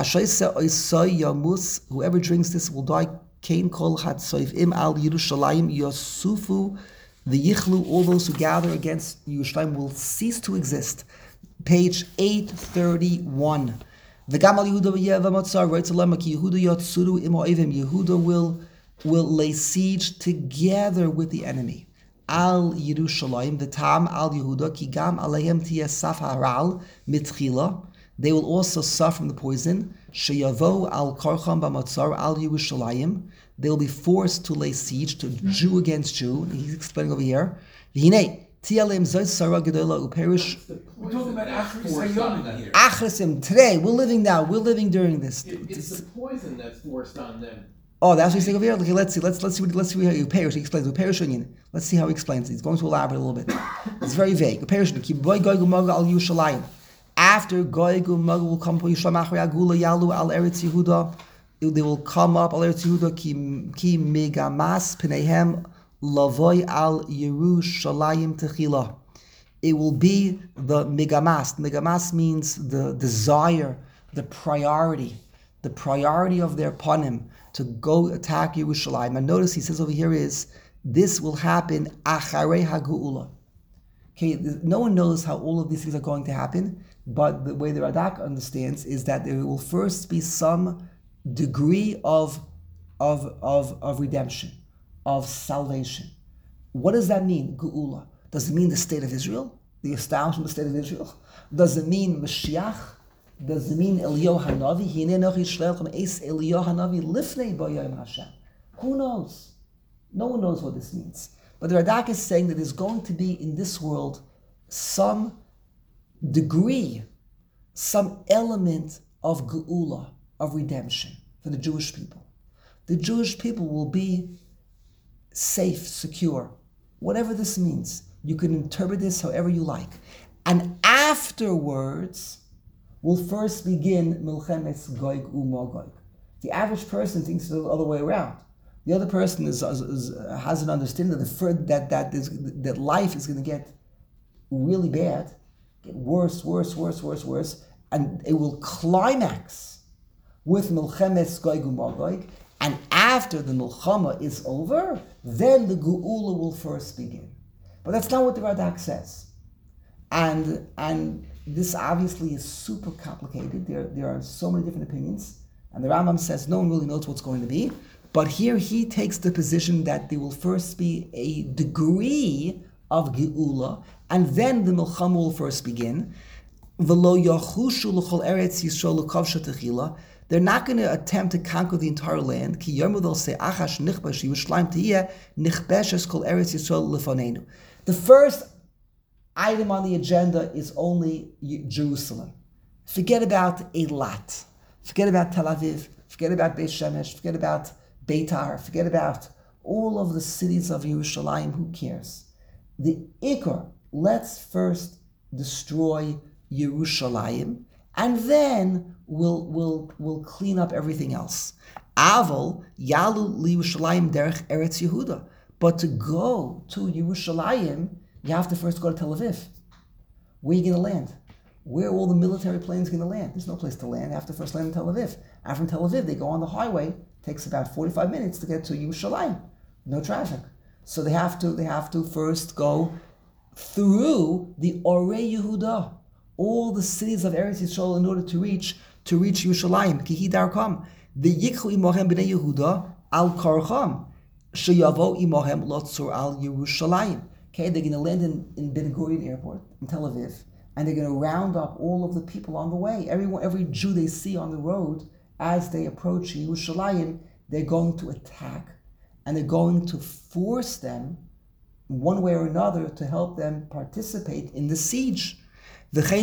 Whoever drinks this will die. Kain kol im al Yerushalayim yosufu. The yichlu, all those who gather against Yerushalayim will cease to exist. Page eight thirty-one. The Gamal Yehuda v'Yevamotzar writes a lemma ki Yehuda yotsuru imo evim. Yehuda will will lay siege together with the enemy. Al Yerushalayim, the Tam al Yehuda, ki gam aleihem tiyeh saf haral mitchila. they will also suffer from the poison. Sheyavo al karcham b'matzar al Yerushalayim. They will be forced to lay siege to Jew against Jew. He's explaining over here. V'hinei tialem zayt sara gedola uperish. We're talking about Achris Hayom here. Achrisim. Today, we're living now. We're living during this. It, it's the poison that's forced on them. Oh, that's what he's saying over here. Okay, let's see. Let's let's see. What, let's see how you perish. He explains. Perish union. Let's see how he explains it. He's going to elaborate a little bit. It's very vague. Perish union. Ki boy goy gumaga al Yerushalayim. After goy gumaga will come to Yerushalayim achri agula yalu al Eretz Yehuda. They will come up al Eretz Yehuda ki ki megamas pneihem lavoy al Yerushalayim techila. It will be the megamas. Megamas means the desire, the priority, the priority of their panim to go attack Yerushalayim. And notice he says over here is, this will happen acharei hageula. Okay, no one knows how all of these things are going to happen, but the way the Radak understands is that there will first be some degree of, of, of, of redemption, of salvation. What does that mean, geula? Does it mean the state of Israel? The establishment of the state of Israel? Does it mean Mashiach? Does it mean Eliyahu Hanavi? Eliyahu Hanavi lifnei b'yom Hashem. Who knows? No one knows what this means. But the Radak is saying that there's going to be in this world some degree, some element of geula, of redemption for the Jewish people. The Jewish people will be safe, secure, whatever this means. You can interpret this however you like. And afterwards, will first begin Milchemes Goig Umagog. The average person thinks it's the other way around. The other person is, is, is, has an understanding that the that that is, that life is going to get really bad, get worse, worse, worse, worse, worse, and it will climax with Milchemes Goig Umagog. And after the Milchama is over, then the Geula will first begin. But that's not what the Radak says. And and this obviously is super complicated. There, there are so many different opinions. And the Rambam says no one really knows what's going to be. But here he takes the position that there will first be a degree of Geula, and then the Milchama will first begin. They're not going to attempt to conquer the entire land. The first item on the agenda is only Jerusalem. Forget about Eilat. Forget about Tel Aviv. Forget about Beit Shemesh. Forget about Beitar. Forget about all of the cities of Yerushalayim. Who cares? The Ikar, let's first destroy Yerushalayim, and then we'll, we'll, we'll clean up everything else. Aval, Yalu li Yerushalayim derech Eretz Yehuda. But to go to Yerushalayim, you have to first go to Tel Aviv. Where are you going to land? Where are all the military planes going to land? There's no place to land. They have to first land in Tel Aviv. And from Tel Aviv, they go on the highway. It takes about forty-five minutes to get to Yerushalayim. No traffic. So they have to they have to first go through the Orei Yehuda, all the cities of Eretz Yisrael, in order to reach to reach Yerushalayim. Kihi darkam. The Yikhu imohem b'nei Yehuda al karcham sheyavo imohem lotzur al Yerushalayim. Okay, they're going to land in, in Ben Gurion Airport in Tel Aviv, and they're going to round up all of the people on the way. Everyone, every Jew they see on the road as they approach Yerushalayim, they're going to attack, and they're going to force them, one way or another, to help them participate in the siege. They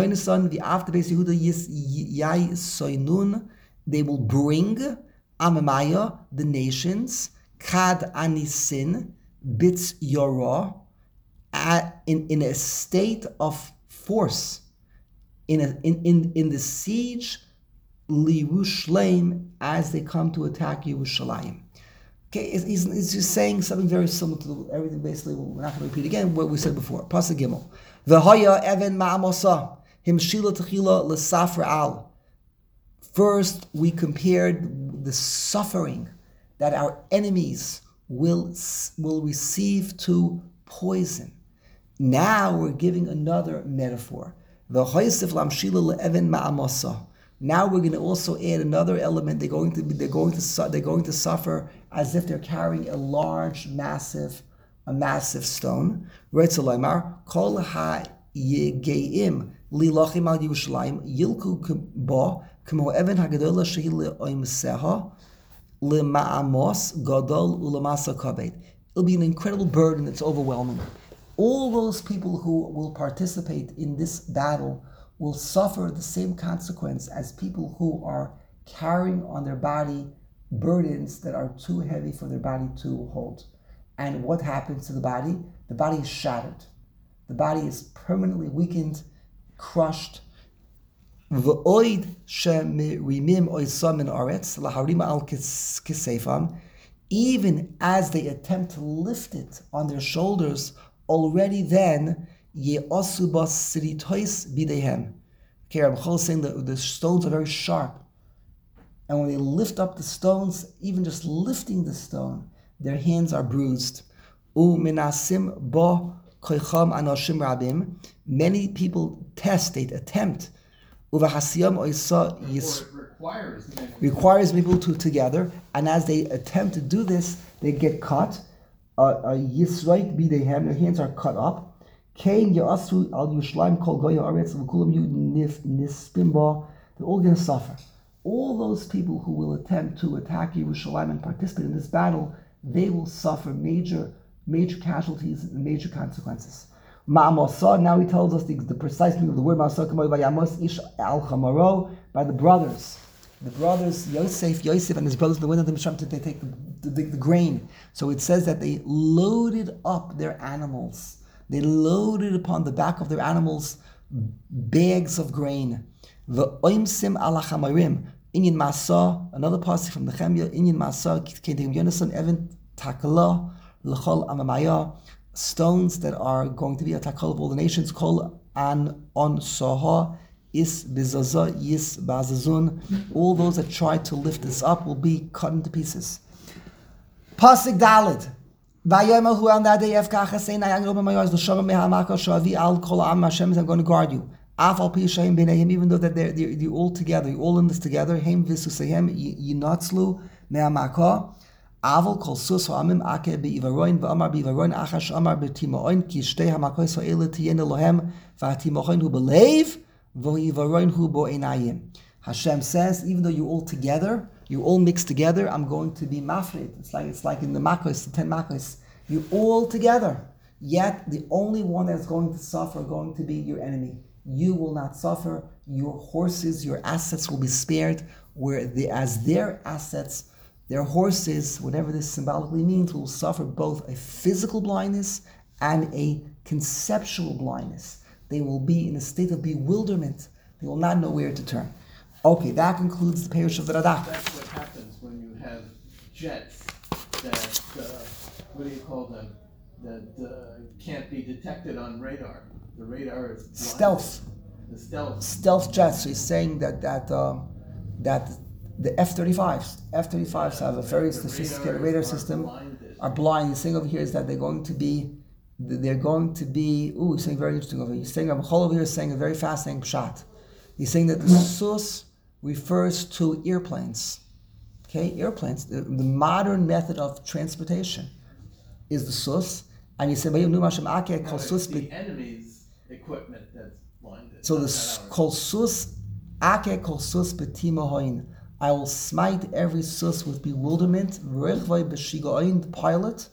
will bring Amamaya, the nations, Kad Anisin, Bits Yorah, in, in a state of force, in, a, in, in, in the siege, Lirushalayim, as they come to attack Yerushalayim. Okay, he's, he's just saying something very similar to everything, basically, we're not going to repeat again what we said before. Pasuk Gimel. V'haya even ma'amosa, himshila techila l'safra al. First, we compared the suffering that our enemies will, will receive to poison. Now we're giving another metaphor. V'hoysef lamshila le'even ma'amosa. Now we're going to also add another element. They're going to be, they're going to su- they're going to suffer as if they're carrying a large, massive, a massive stone. Retzalaymar kol ha Yegeim lilachim al Yerushalayim yilku ba k'mo even hagadola shehi le'oimseha le'ma'amos gadol u'lemasa kabed. It'll be an incredible burden. It's overwhelming. All those people who will participate in this battle will suffer the same consequence as people who are carrying on their body burdens that are too heavy for their body to hold. And what happens to the body? The body is shattered. The body is permanently weakened, crushed. V'oid she'merimim oisam min aretz laharima al kisefam. Even as they attempt to lift it on their shoulders, already then ye'osu bas siritois bidehem. Okay, Rabbi Chol is saying that the stones are very sharp. And when they lift up the stones, even just lifting the stone, their hands are bruised. U minasim bo koicham anoshim rabim. Many people test, they attempt. Uvahasiyam oisa yis. Or it requires many. Requires people to together, and as they attempt to do this, they get cut. Yisraik bidehem, their hands are cut up. Kain yasu al Yerushalayim kol goya aretz v'kulam yu nispimba. They're all going to suffer. All those people who will attempt to attack Yerushalayim and participate in this battle, they will suffer major, major casualties and major consequences. Ma'amosah, now he tells us the, the precise meaning of the word Ma'amosah, ish al chamaro, by the brothers. The brothers, Yosef, Yosef and his brothers, the wind of the Mishram, they take the, the, the grain. So it says that they loaded up their animals. They loaded upon the back of their animals bags of grain. The oimsim ala chamarim. Inyan Masa, another passage from the Nehemiah, Inyan Masa, Kedim Yonason, Evan Takala, Lechol Amamaya, stones that are going to be a takal of all the nations, Kol An On Soha, Is Bizaza, Yis Bazazun. All those that try to lift this up will be cut into pieces. Pasik Dalid. Vayomahu on that day, Efkacha saying, I am going to guard you. Even though that they're, they're, they're all together, you're all in this together. Heim visusehem yinatzlu me'amaka. Aval kol sus ha'amim ake be'ivaroin v'amar be'ivaroin achash amar be'timo'oin ki shtei ha'makois ha'ele tiyen Elohem v'ha'timo'oin hu belev v'hivaroin hu bo'enayim. Hashem says, even though you're all together, you're all mixed together, I'm going to be mafred. It's like it's like in the makos, the ten makos. You're all together, yet the only one that's going to suffer are going to be your enemy. You will not suffer. Your horses, your assets will be spared. Where they, as their assets, their horses, whatever this symbolically means, will suffer both a physical blindness and a conceptual blindness. They will be in a state of bewilderment. They will not know where to turn. Okay, that concludes the parish of the Radak. That's what happens when you have jets that, uh, what do you call them, that uh, can't be detected on radar. The radar is blind. Stealth. The stealth. Stealth jets. So he's saying that that um, that the F thirty-fives, F thirty-fives have a very The sophisticated radars radar are system. blinded. Are blind. He's saying over here is that they're going to be, they're going to be. Ooh, he's saying very interesting over here. He's saying Rabbi Chol over here is saying a very fascinating pshat. He's saying that the sus refers to airplanes. Okay, airplanes. The, the modern method of transportation is the sus, and he said, No, it's the enemy's equipment that's blinded. so not the ours. kol sus ake kol sus betimahoin. I will smite every sus with bewilderment. V'rechvay b'shigaoin, the pilot.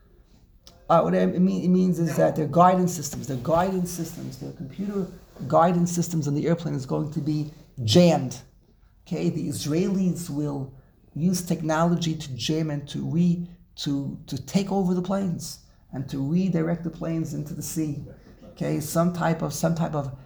Uh, what it, mean, it means is that their guidance systems, their guidance systems, their computer guidance systems on the airplane is going to be jammed. Okay, the Israelis will use technology to jam and to re to to take over the planes and to redirect the planes into the sea. Okay, some type of some type of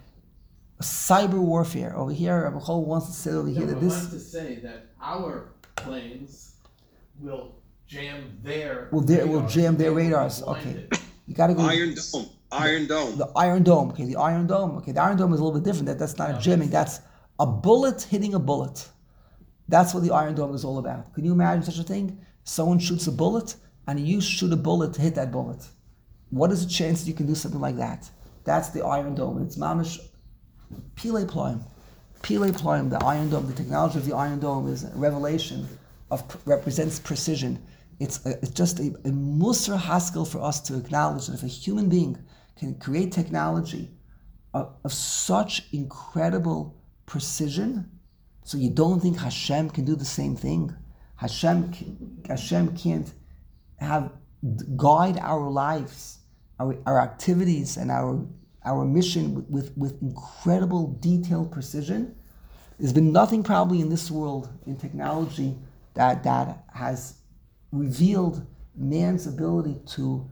cyber warfare. Over here, Rabbi Chol wants to say over here No, that but this wants to say that our planes will jam their will there will radars. jam their They will be radars. blinded. Okay, you got to go. Iron Dome. Iron Dome. The Iron Dome. Okay, the Iron Dome. Okay, the Iron Dome is a little bit different. That that's not a jamming. That's a bullet hitting a bullet. That's what the Iron Dome is all about. Can you imagine such a thing? Someone shoots a bullet, and you shoot a bullet to hit that bullet. What is the chance that you can do something like that? That's the Iron Dome. It's mamish Pile Ploim. Pile Ploim, the Iron Dome, the technology of the Iron Dome is a revelation of represents precision. It's, a, it's just a, a musar haskell for us to acknowledge that if a human being can create technology of, of such incredible precision, so you don't think Hashem can do the same thing. Hashem, Hashem can't have guide our lives, our, our activities, and our our mission with, with, with incredible detailed precision. There's been nothing probably in this world in technology that that has revealed man's ability to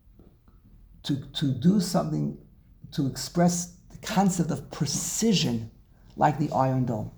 to to do something, to express the concept of precision like the Iron Dome.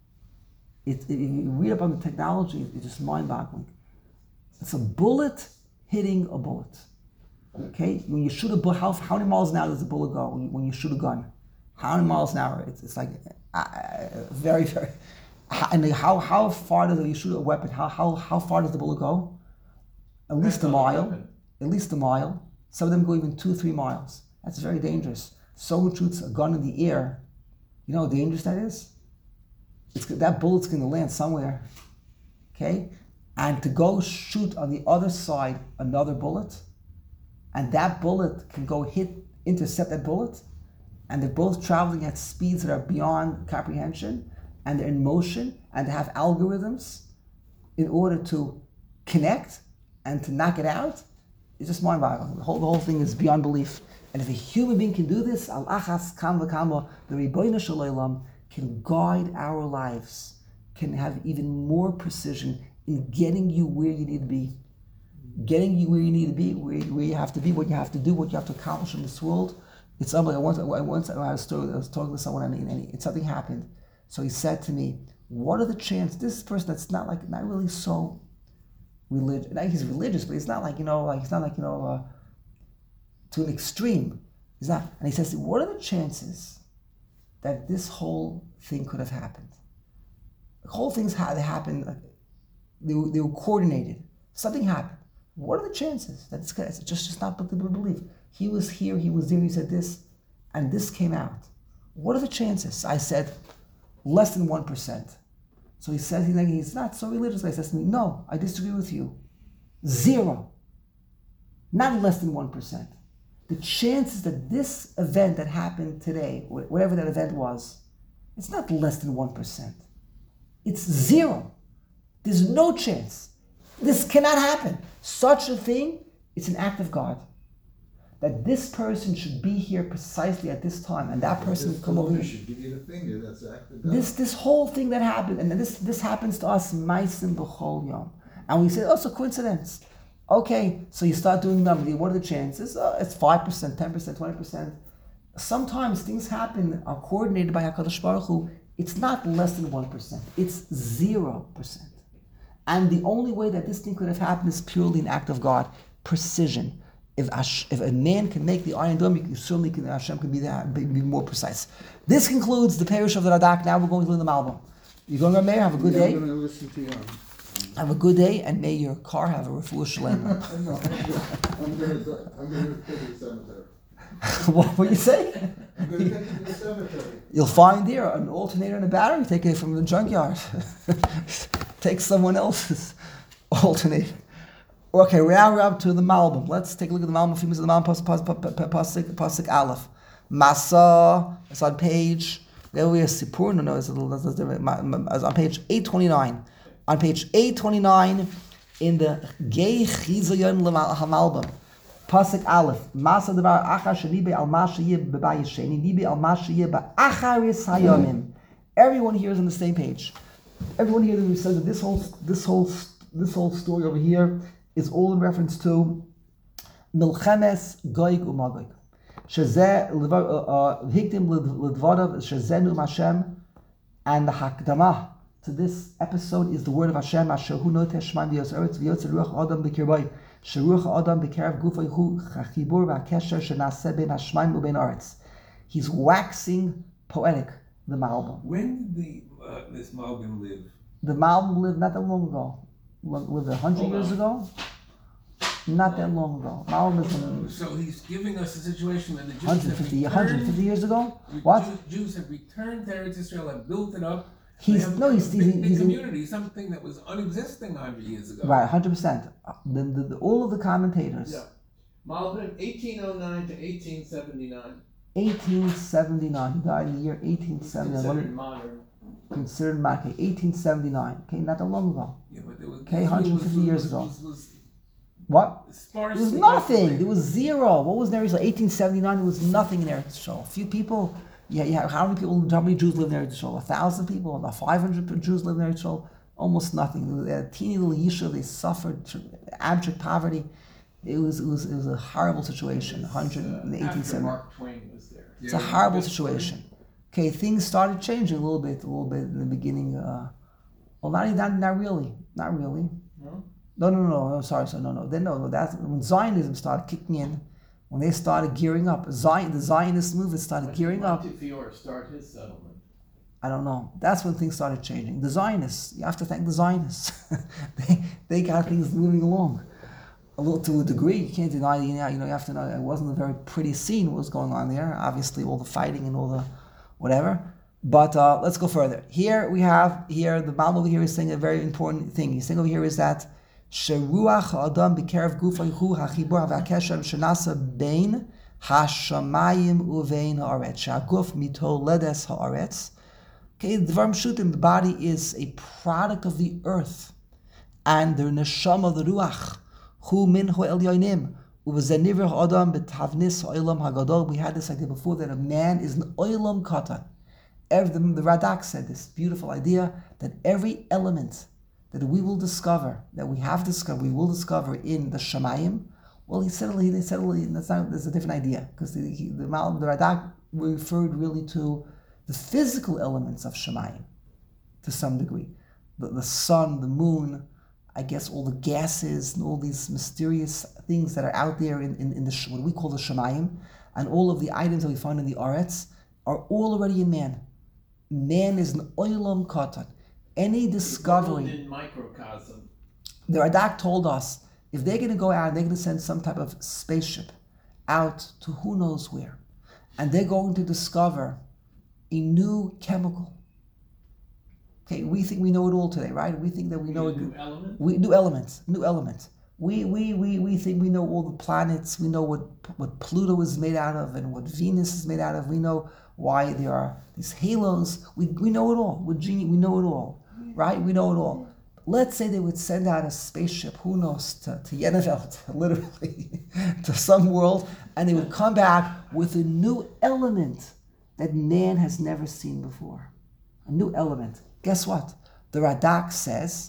It, it, you read up on the technology, it's just mind-boggling. It's a bullet hitting a bullet. Okay, when you shoot a bullet, how, how many miles an hour does a bullet go when you, when you shoot a gun? How many miles an hour? It's, it's like uh, very, very. And how how far does it, you shoot a weapon? How how how far does the bullet go? At least a mile. At least a mile. Some of them go even two, three miles. That's very dangerous. Someone shoots a gun in the air. You know how dangerous that is? It's, that bullet's going to land somewhere. Okay? And to go shoot on the other side another bullet, and that bullet can go hit, intercept that bullet, and they're both traveling at speeds that are beyond comprehension, and they're in motion, and they have algorithms in order to connect and to knock it out. It's just mind-boggling. The whole, the whole thing is beyond belief. And if a human being can do this, al achas kam v'kama, the Ribono Shel Olam can guide our lives, can have even more precision in getting you where you need to be. Getting you where you need to be, where, where you have to be, what you have to do, what you have to accomplish in this world. It's unbelievable. Once, I once I was, I was talking to someone and, and, and something happened. So he said to me, what are the chances, this person that's not like, not really so religious, he's religious, but he's not like, you know, like, he's not like, you know, uh, to an extreme. He's not. And he says, what are the chances that this whole thing could have happened? The whole things had happened, like, they, were, they were coordinated. Something happened. What are the chances that this guy, it's just, just not believe, believe. He was here, he was there, he said this, and this came out. What are the chances? I said, less than one percent. So he says, he's not so religious. I says to me, no, I disagree with you. Zero. Not less than one percent. The chances that this event that happened today, whatever that event was, it's not less than one percent. It's zero. There's no chance. This cannot happen. Such a thing, it's an act of God. That this person should be here precisely at this time, and that person would come over here. Should give you the finger. That's the act of God. This this whole thing that happened, and this this happens to us, ma'asim b'chol yom, and we say, oh, it's a coincidence. Okay, so you start doing numbers. What are the chances? Oh, it's five percent, ten percent, twenty percent. Sometimes things happen are coordinated by HaKadosh Baruch Hu. It's not less than one percent. It's zero percent. And the only way that this thing could have happened is purely an act of God, precision. If Ash, if a man can make the Iron Dome, you certainly can, Hashem can be there, be, be more precise. This concludes the parish of the Radak. Now we're going to learn the Malbim. You going to Mayor? Have a good Yeah, day. I'm going to listen to you. Have a good day, and may your car have a refuah shalem. No, I'm going to I'm going to take it to the cemetery. What will you say? I'm going to take it to the cemetery. You'll find there an alternator and a battery. Take it from the junkyard. Take someone else's alternator. Okay, now we're up to the Malbim. Let's take a look at the Malbim. Famous of the Malbim, Pasuk Pasuk Aleph. Masa. It's on page. There we are. Sipur. No, no, it's a little. It's on page eight twenty-nine. On page eight twenty-nine, in the Gei Chizayon Hamalbim. Pasuk Aleph. Masa devar achar shenibe al mashiyeh bebayisheni nibe al mashiyeh ba'acharis hayomim. Everyone here is on the same page. Everyone here says that this whole this whole this whole story over here is all in reference to Milchemes Goig u'Magog. Shezeh hikdim l'dvarav shezenu Hashem, and the hakdama to this episode is the word of Hashem. Asher hu noteh shman v'yos eretz v'yotzer ruach adam b'kirbay sheruach adam b'kerav gufay hu chachibur v'akesher shenaseh ben hashman u'ben aretz. He's waxing poetic, the Malbim. When did the uh, this Malbim live? The Malbim lived not that long ago. Lived a hundred years ago. Not that long ago. Malbim is in So he's giving us a situation when the Jews one hundred fifty, have one hundred fifty years ago. Jews, What? Jews have returned to Eretz Israel, have built it up. He's They have no, he's a big, he's, big he's in, community, something that was unexisting a hundred years ago. right, one hundred percent. The, the, the, all of the commentators. Yeah. Malbim, eighteen oh nine to eighteen seventy-nine. eighteen seventy-nine. He died in the year eighteen seventy-nine. Considered modern. Considered modern. Okay, eighteen seventy-nine. Okay, not that long ago. Yeah, but there was, Okay, Israel one hundred fifty was- years was- ago. was- was What? sparsely There was nothing. populated. There was zero. What was there? eighteen seventy-nine. There was nothing in Eretz Yisrael. A few people. Yeah, yeah. How many people? How many Jews live in Eretz Yisrael? A thousand people. About five hundred Jews live in Eretz Yisrael. Almost nothing. They had a teeny little yishuv. They suffered tr- abject poverty. It was it was it was a horrible situation. one hundred in the eighteen After seventies. Mark Twain was there. It's a horrible situation. Okay, things started changing a little bit, a little bit in the beginning. Uh, well, not, not not really, not really. No? No, no, no, no. Sorry, sorry, no, no. Then no, no. That's when Zionism started kicking in. When they started gearing up, Zion, the Zionist movement started When gearing did up. Montefiore start his settlement? I don't know. That's when things started changing. The Zionists, you have to thank the Zionists. they they got things moving along. A little to a degree. You can't deny, you know, you know, you have to know it wasn't a very pretty scene what was going on there. Obviously all the fighting and all the whatever. But uh, let's go further. Here we have here the Malbim over here is saying a very important thing. He's saying over here is that Sheruach Adam b'kerev gufayhu hachibur v'akesher shenasa bein hashamayim uvein haaretz shaguf mito ledes haaretz. Okay, the Dvarim Shutim, the body is a product of the earth, and the neshama, the ruach, hu minhu el yoinim, uvezenivir adam betavnis oilam hagadol. We had this idea before that a man is an oilam katan. Every, the, the Radak said this beautiful idea that every element that we will discover, that we have discovered, we will discover in the Shamayim. Well, he said he said that's not. There's a different idea because the he, the, the Radak referred really to the physical elements of Shemayim, to some degree. The, the sun, the moon, I guess all the gases and all these mysterious things that are out there in, in, in the what we call the Shemayim, and all of the items that we find in the Aretz are all already in man. Man is an oilam katan. Any discovery... In microcosm. The Radak told us, if they're going to go out and they're going to send some type of spaceship out to who knows where, and they're going to discover a new chemical. Okay, we think we know it all today, right? We think that we know it. New element? We new elements, new elements. We we we we think we know all the planets. We know what what Pluto is made out of and what Venus is made out of. We know why there are these halos. We we know it all. We're genius. We know it all, right? We know it all. Let's say they would send out a spaceship, who knows, to, to Yenevelt, literally, to some world, and they would come back with a new element that man has never seen before. A new element. Guess what? The Radak says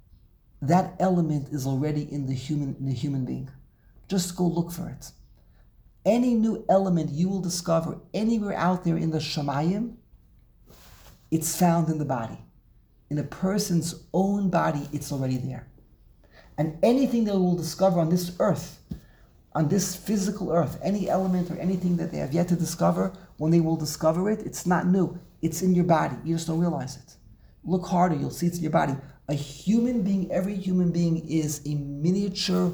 that element is already in the human in the human being. Just go look for it. Any new element you will discover anywhere out there in the Shamayim, it's found in the body. In a person's own body, it's already there. And anything that we will discover on this earth, on this physical earth, any element or anything that they have yet to discover, when they will discover it, it's not new. It's in your body. You just don't realize it. Look harder, you'll see it's in your body. A human being, every human being is a miniature.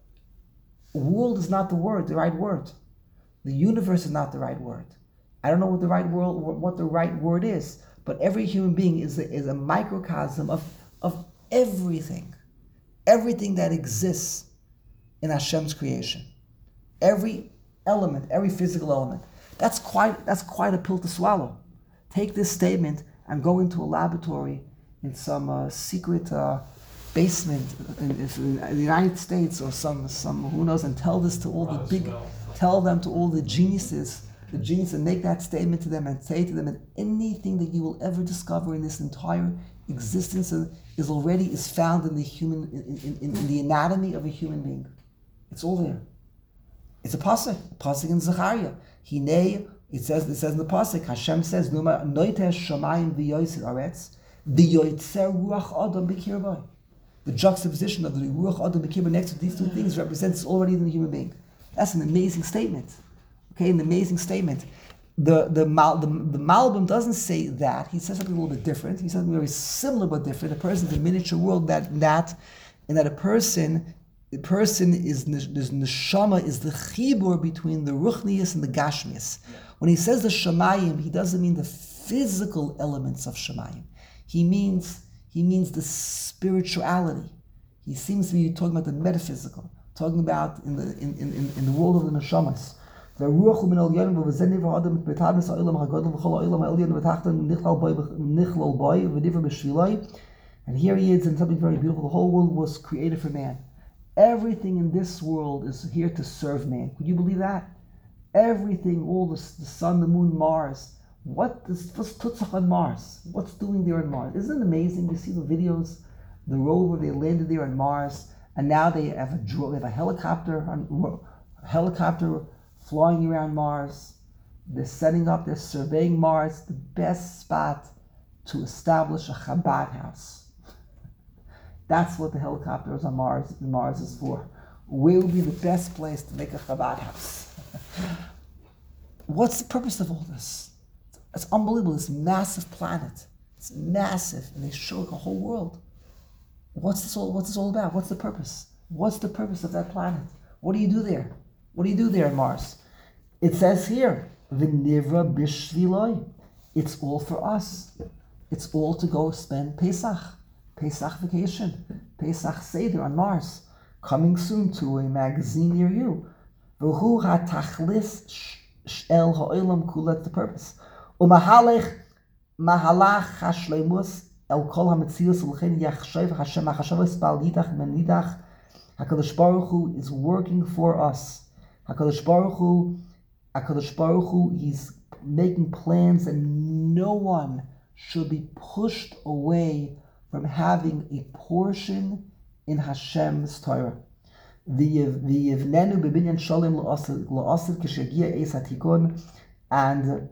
World is not the word, the right word. The universe is not the right word. I don't know what the right world, what the right word is, but every human being is a, is a microcosm of, of everything. Everything that exists in Hashem's creation. Every element, every physical element. That's quite that's quite a pill to swallow. Take this statement and go into a laboratory in some uh, secret uh, basement in, in the United States or some some who knows, and tell this to all the big, tell them to all the geniuses, the geniuses, and make that statement to them and say to them that anything that you will ever discover in this entire existence is already is found in the human in, in, in, in the anatomy of a human being. It's all there. It's a pasuk, pasuk in Zechariah. Hinei, it says it says in the pasuk, Hashem says, "Numa noiteh shamayim v'yoyser aretz v'yoytzer ruach adam b'kirbai." The juxtaposition of the ruach adam b'kirbai next to these two things represents already in the human being. That's an amazing statement. Okay, an amazing statement. The the Mal the, the Malbim doesn't say that. He says something a little bit different. He says something very similar but different. A person's a miniature world that that, and that a person. The person is this neshama is the chibur between the ruchnius and the gashmius. Yeah. When he says the shamayim, he doesn't mean the physical elements of shamayim. He means he means the spirituality. He seems to be talking about the metaphysical, talking about in the in, in, in the world of the neshamas. והרוח הוא מן העליון ובזה נברא האדם בתאווס העולם הגדול וכל העולם העליון ובתחתון נכלל בוי נכלל בוי ונברא בשבילוי. And here he is in something very beautiful. The whole world was created for man. Everything in this world is here to serve man. Could you believe that? Everything, all the, the sun, the moon, Mars. What is what's Tutzach on Mars? What's doing there on Mars? Isn't it amazing to see the videos? The rover, they landed there on Mars, and now they have a they have a helicopter, a helicopter flying around Mars. They're setting up, they're surveying Mars, the best spot to establish a Chabad house. That's what the helicopters on Mars, Mars is for. Where would be the best place to make a Chabad house? What's the purpose of all this? It's unbelievable, this massive planet. It's massive, and they show a whole world. What's this all what's this all about? What's the purpose? What's the purpose of that planet? What do you do there? What do you do there on Mars? It says here, V'nivra b'shviloi. It's all for us. It's all to go spend Pesach. Pesach vacation. Pesach Seder on Mars. Coming soon to a magazine near you. V'hu ha'tachlis sh'el ha'olam kula. That's the purpose. U'mahalech mahalach ha'shleimus el kol ha'metzius l'chein yachshev Hashem ha'chashavos bal yidach men yidach. HaKadosh Baruch Hu is working for us. HaKadosh Baruch Hu, HaKadosh Baruch Hu, He's making plans, and no one should be pushed away from having a portion in Hashem's Torah. V'yivnenu b'binyan shalom la'asir k'shegia eis hatikun, and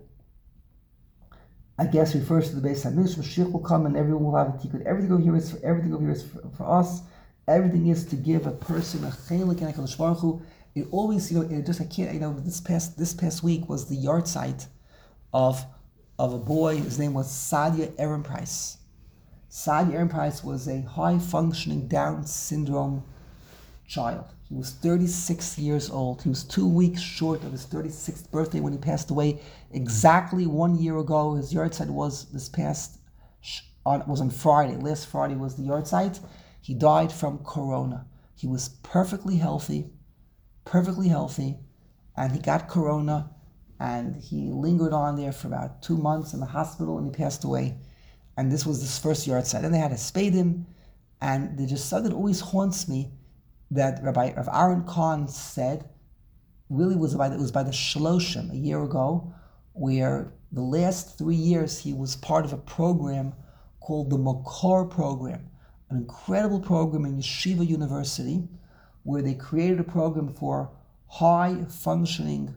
I guess refers to the Beis Hamikdash. Mashiach will come and everyone will have a tikkun. Everything over here is for everything over here is for, for us. Everything is to give a person a chelik and a HaKadosh Baruch Hu. It always, you know, it just I can't, you know, this past this past week was the yard site of of a boy. His name was Sadia Ehrenpreis. Sadia Ehrenpreis was a high functioning Down syndrome child. He was thirty-six years old. He was two weeks short of his thirty-sixth birthday when he passed away. Exactly one year ago, his yard site was this past on was on Friday. Last Friday was the yard site. He died from corona. He was perfectly healthy, perfectly healthy, and he got corona, and he lingered on there for about two months in the hospital, and he passed away. And this was his first yard site. And they had to spade him, and there's just something that always haunts me that Rabbi Rav Aaron Kahn said, really was by, it was by the Shloshim a year ago, where the last three years he was part of a program called the Makor program, an incredible program in Yeshiva University, where they created a program for high-functioning,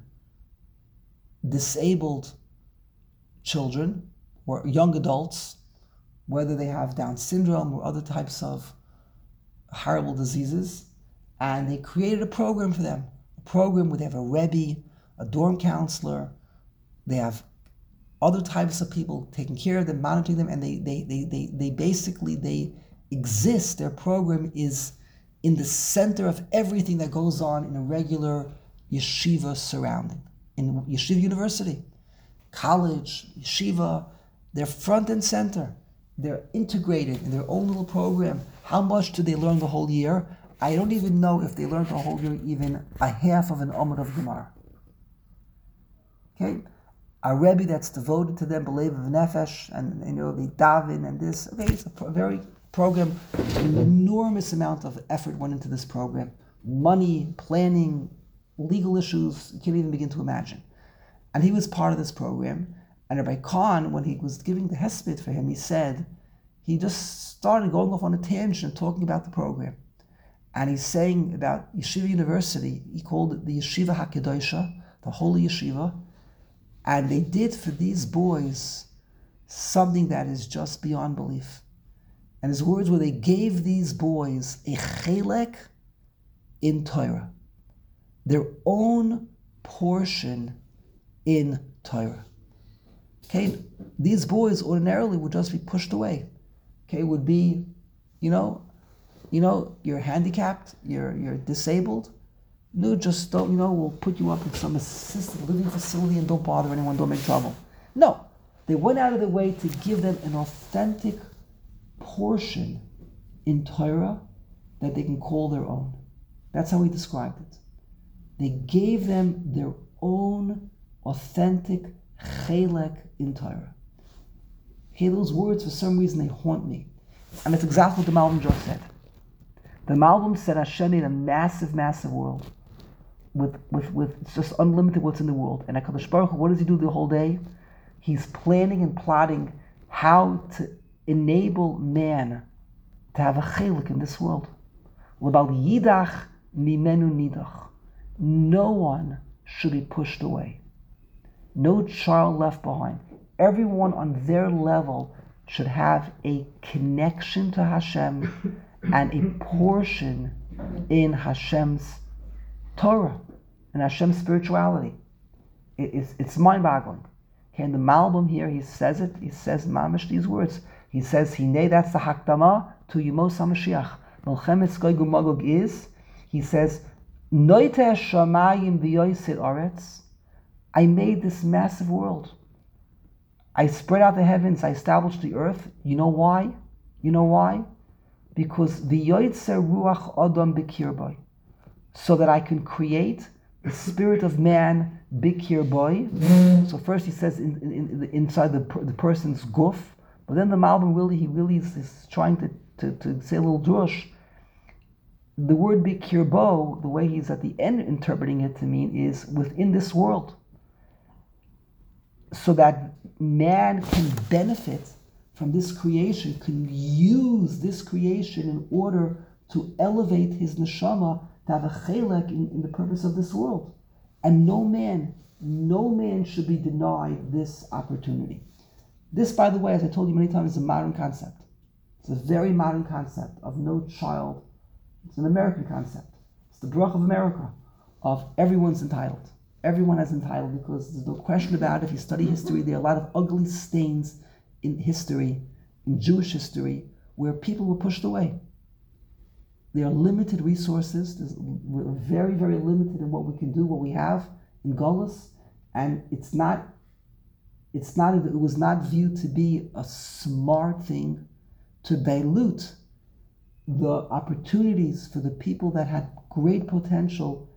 disabled children or young adults, whether they have Down syndrome or other types of horrible diseases, and they created a program for them. A program where they have a Rebbe, a dorm counselor, they have other types of people taking care of them, monitoring them, and they they they they, they basically they exist. Their program is in the center of everything that goes on in a regular yeshiva surrounding. In Yeshiva University, college, yeshiva, they're front and center. They're integrated in their own little program. How much do they learn the whole year? I don't even know if they learned the whole year even a half of an Amud of Gemara. Okay? A Rebbe that's devoted to them, believe of Nefesh, and you know, they daven and this. Okay, it's a pro- very program. An enormous amount of effort went into this program. Money, planning, legal issues, you can't even begin to imagine. And he was part of this program. And Rabbi Kahn, when he was giving the hesped for him, he said, he just started going off on a tangent talking about the program. And he's saying about Yeshiva University, he called it the Yeshiva HaKedosha, the Holy Yeshiva. And they did for these boys something that is just beyond belief. And his words were, they gave these boys a chelek in Torah, their own portion in Torah. Okay, these boys ordinarily would just be pushed away. Okay, would be, you know, you know, you're handicapped, you're you're disabled. No, just don't, you know, we'll put you up in some assisted living facility and don't bother anyone, don't make trouble. No, they went out of their way to give them an authentic portion in Torah that they can call their own. That's how he described it. They gave them their own authentic chelek in Torah. Okay, those words, for some reason, they haunt me. And it's exactly what the Malbim just said. The Malbim said Hashem made a massive, massive world with, with, with it's just unlimited what's in the world. And HaKadosh Baruch Hu, what does he do the whole day? He's planning and plotting how to enable man to have a chelik in this world. About yidach mimenu nidach. No one should be pushed away. No child left behind. Everyone on their level should have a connection to Hashem and a portion in Hashem's Torah and Hashem's spirituality. It, it's, it's mind-boggling. Okay, in the Malbim here, he says it, he says mamish these words. He says, Hinei, that's the Hakdama to Yemos HaMashiach. Melchemet Gog uMagog is, he says, Noite Shamayim v'yoysid aretz. I made this massive world. I spread out the heavens, I established the earth. You know why? You know why? Because v'yoytzer ruach adam b'kirbai. So that I can create the spirit of man b'kirbai. So first he says in, in, in, inside the, the person's guf, but then the Malbim really, he really is, is trying to, to, to say a little drush. The word b'kirbo, the way he's at the end interpreting it to mean is within this world. So that man can benefit from this creation, can use this creation in order to elevate his neshama, to have a chelek in, in the purpose of this world. And no man, no man should be denied this opportunity. This, by the way, as I told you many times, is a modern concept. It's a very modern concept of no child. It's an American concept. It's the Baruch of America, of everyone's entitled. Everyone is entitled, because there's no question about it. If you study history, there are a lot of ugly stains in history, in Jewish history, where people were pushed away. There are limited resources. There's, we're very, very limited in what we can do, what we have in Golis, and it's not, it's not, it was not viewed to be a smart thing to dilute the opportunities for the people that had great potential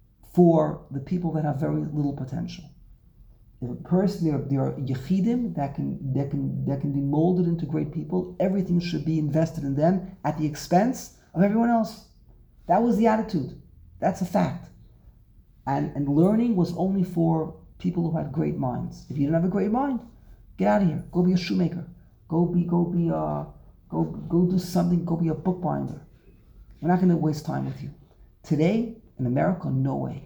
for the people that have very little potential. If a person, there, there are yechidim that can, that can that can be molded into great people, everything should be invested in them at the expense of everyone else. That was the attitude. That's a fact. And and learning was only for people who had great minds. If you didn't have a great mind, get out of here. Go be a shoemaker. Go be go be a go go do something. Go be a bookbinder. We're not going to waste time with you. Today in America, no way.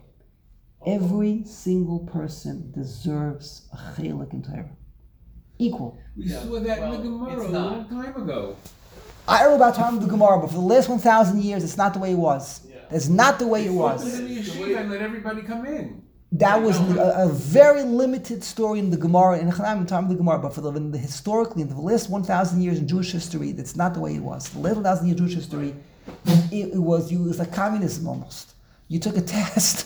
Every single person deserves a chelik in Torah. Equal. We Yeah, saw that well, in the Gemara it's a not. long time ago. I don't know about time of the Gemara, but for the last one thousand years, it's not the way it was. Yeah. It's not the way it Open was. in the yeshiva and let everybody come in. That was a, a very limited story in the Gemara, in the time of the Gemara, but for the, the historically, in the last one thousand years in Jewish history, that's not the way it was. The last one thousand years in Jewish history, it, it was you, it was like communism almost. You took a test,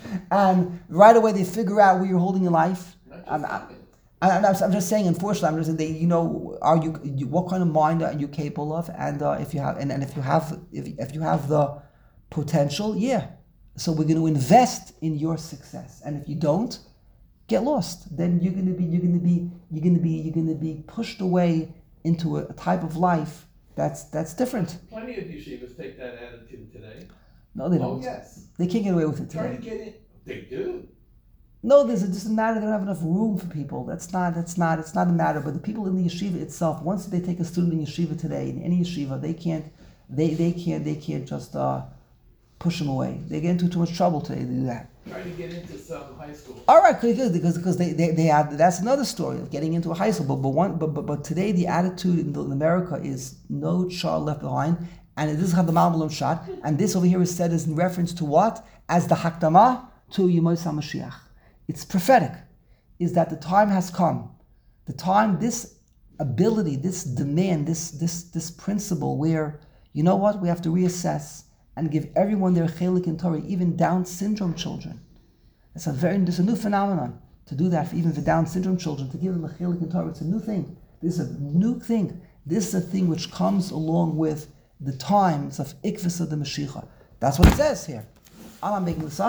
and right away they figure out where you're holding your life. I'm, I'm, I'm, I'm just saying, unfortunately, I'm just saying, they, you know, are you, you, what kind of mind are you capable of? And uh, if you have, and, and if you have, if, if you have the potential, yeah. So we're going to invest in your success, and if you don't, get lost. Then you're going to be, you're going to be, you're going to be, you're going to be pushed away into a, a type of life that's that's different. Plenty of yeshivas take that attitude today. No, they Oh, don't. yes. They can't get away with it Try to today. get in. They do. No, there's a, just a matter. They don't have enough room for people. That's not. That's not. It's not a matter. But the people in the yeshiva itself, once they take a student in yeshiva today, in any yeshiva, they can't. They they can't. They can't just uh, push them away. They get into too much trouble today to do that. Try to get into some high school. All right, good, because because they, they, they have. That's another story of getting into a high school. But but one but but, but today the attitude in, the, in America is no child left behind. And this is how the Malbim shot. And this over here is said as in reference to what? As the Hakdama to Yemos HaMashiach. It's prophetic. Is that the time has come. The time, this ability, this demand, this this this principle where, you know what, we have to reassess and give everyone their chelik in Torah, even Down syndrome children. It's a very, it's a new phenomenon to do that, for even for Down syndrome children, to give them a chelik in Torah. It's a new thing. This is a new thing. This is a thing which comes along with the times of Ikvisa the Mashiach. That's what it says here. I'm not making this up.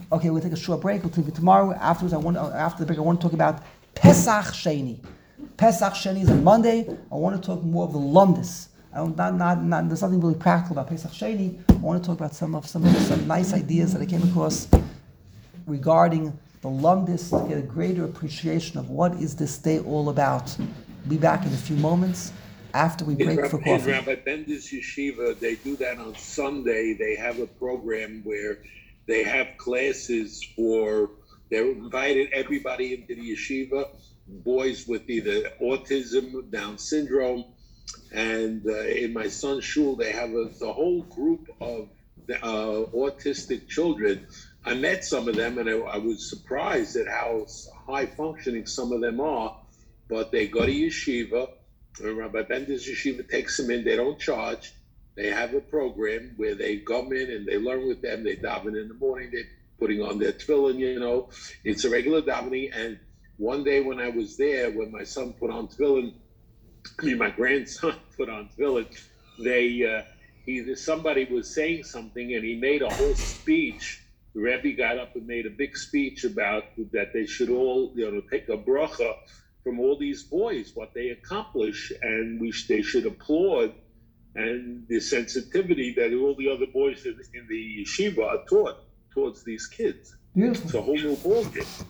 Okay, we'll take a short break. We'll take it tomorrow. Afterwards, I want after the break, I want to talk about Pesach Sheni. Pesach Sheni is on Monday. I want to talk more of the lumdis. I don't, not, not, not, there's nothing really practical about Pesach Sheni. I want to talk about some of some of some nice ideas that I came across regarding the lumdis to get a greater appreciation of what is this day all about. Be back in a few moments after we break in, for in coffee. Rabbi Bender's yeshiva, they do that on Sunday. They have a program where they have classes for, they invited everybody into the yeshiva, boys with either autism, Down syndrome, and uh, in my son's shul, they have a, the whole group of uh, autistic children. I met some of them, and I, I was surprised at how high functioning some of them are. But they go to yeshiva, and Rabbi Bender's yeshiva takes them in. They don't charge. They have a program where they come in and they learn with them. They daven in the morning. They're putting on their tefillin, you know. It's a regular davening. And one day when I was there, when my son put on tefillin, I mean, my grandson put on tefillin, they, uh, he, somebody was saying something, and he made a whole speech. The Rebbe got up and made a big speech about that they should all, you know, take a bracha from all these boys, what they accomplish, and we they should applaud, and the sensitivity that all the other boys in, in the yeshiva are taught towards these kids. Beautiful. It's a whole new ballgame.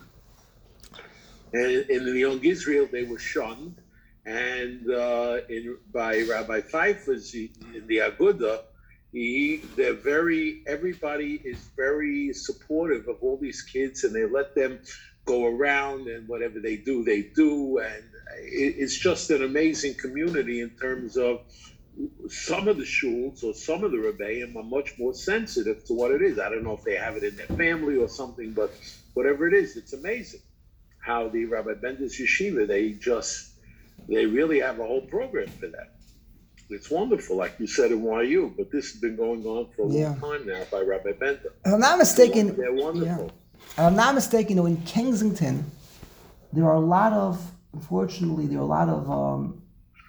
And in the Young Israel, they were shunned, and uh, in, by Rabbi Pfeiffer's in the Aguda, he, they're very, everybody is very supportive of all these kids, and they let them go around, and whatever they do, they do. And it, it's just an amazing community in terms of some of the shuls or some of the rebbeim are much more sensitive to what it is. I don't know if they have it in their family or something, but whatever it is, it's amazing how the Rabbi Bender's yeshiva, they just, they really have a whole program for that. It's wonderful, like you said in Y U, but this has been going on for a Yeah. long time now by Rabbi Bender. If I'm not mistaken, They're wonderful. yeah. If I'm not mistaken, though, in Kensington, there are a lot of, unfortunately, there are a lot of um,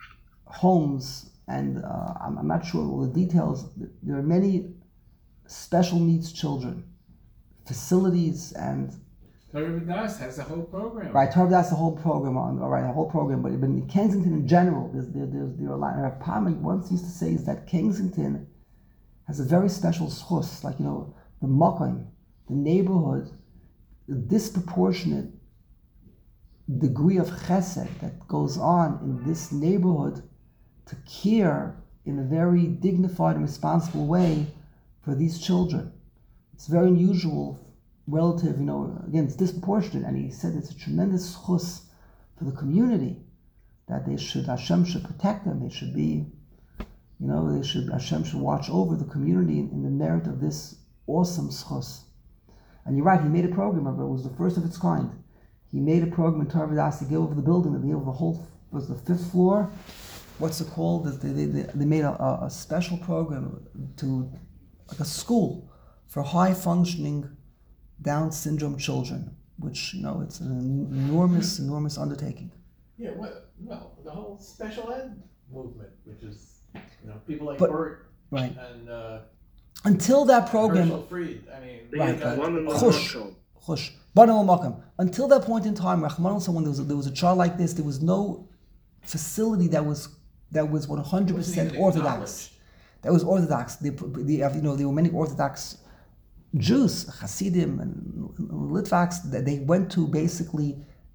homes, and uh, I'm, I'm not sure all the details. There are many special needs children, facilities, and Torah Das has a whole program. right. Torah, that's the whole program on. All right, a whole program. But, but in Kensington in general, there's there, there's there are a lot. And Parliament once used to say is that Kensington has a very special schus, like you know the Makom, the neighborhood, the disproportionate degree of chesed that goes on in this neighborhood to care in a very dignified and responsible way for these children. It's very unusual, relative, you know, again, it's disproportionate, and he said it's a tremendous chus for the community that they should, Hashem should protect them, they should be, you know, they should, Hashem should watch over the community in, in the merit of this awesome chus. And you're right, he made a program of it, it was the first of its kind. He made a program in Torah Das to give over the building, to give over the whole, was the fifth floor, what's it called? They, they, they, they made a, a special program to, like a school for high functioning Down syndrome children, which, you know, it's an enormous, enormous undertaking. Yeah, well, well, the whole special ed movement, which is, you know, people like But- Bert Right. and uh, Until that program, Herschel Fried. I mean, Right, they got- right. Chush, chush. Banam Makam. Until that point in time, Rahman al when there was a, there was a child like this, there was no facility that was that was one hundred percent Wasn't even orthodox. acknowledged. That was orthodox. The, the, you know, there were many Orthodox Jews, Hasidim and Litvaks, that they went to basically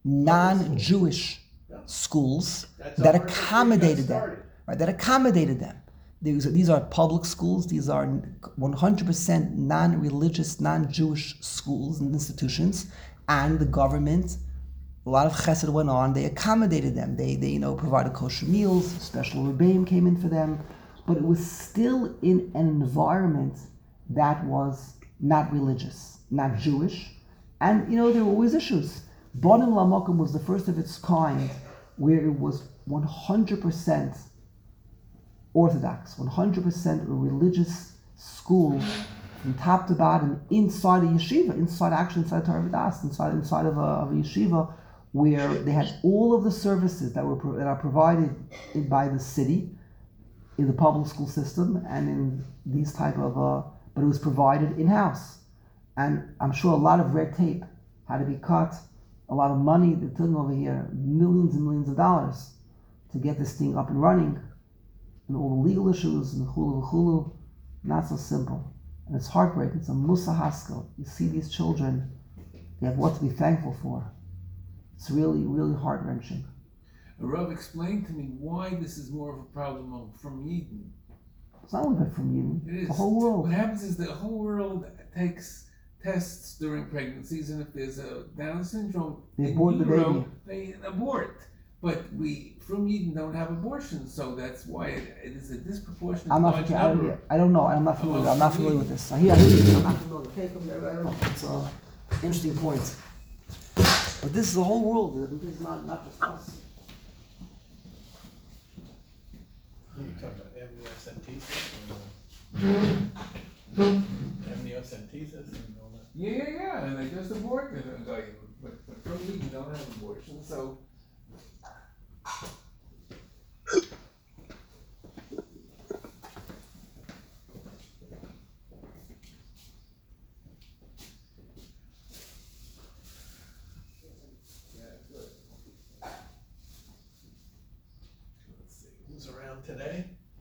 non-Jewish schools That's that how Herschel Fried got accommodated them. started. Right, that accommodated them. These are, these are public schools. These are one hundred percent non-religious, non-Jewish schools and institutions, and the government. A lot of chesed went on. They accommodated them. They, they, you know, provided kosher meals. Special rebbeim came in for them, but it was still in an environment that was not religious, not Jewish, and you know there were always issues. Bonim Lamokum was the first of its kind, where it was one hundred percent Orthodox, one hundred percent a religious school from top to bottom inside a yeshiva, inside actually inside Torah Das, inside inside of a, of a yeshiva, where they had all of the services that were pro- that are provided in, by the city in the public school system and in these type of uh, but it was provided in house. and I'm sure a lot of red tape had to be cut, a lot of money that took over here, millions and millions of dollars to get this thing up and running, and all the legal issues and hulu hulu, not so simple. And it's heartbreaking. It's a musa haskell. You see these children, they have what to be thankful for. It's really, really heart-wrenching. Rav, explain to me why this is more of a problem from Eden. It's not only from you, It is. the whole world. What happens is the whole world takes tests during pregnancies, and if there's a Down syndrome They in abort the utero, baby. they abort. But we, from Eden, don't have abortions, so that's why it, it is a disproportionate I'm not large familiar. I number. don't, I don't know. I'm not familiar. I'm not familiar with this. I hear. I hear you. I'm not familiar. Okay, come here. I don't know. It's an interesting point. But this is the whole world. This is not not just us. You talking about amniocentesis and uh, amniocentesis and all that. Yeah, yeah, yeah, and they just abort it, and like, but, but from Eden don't have abortion, so. Let's see, who's around today?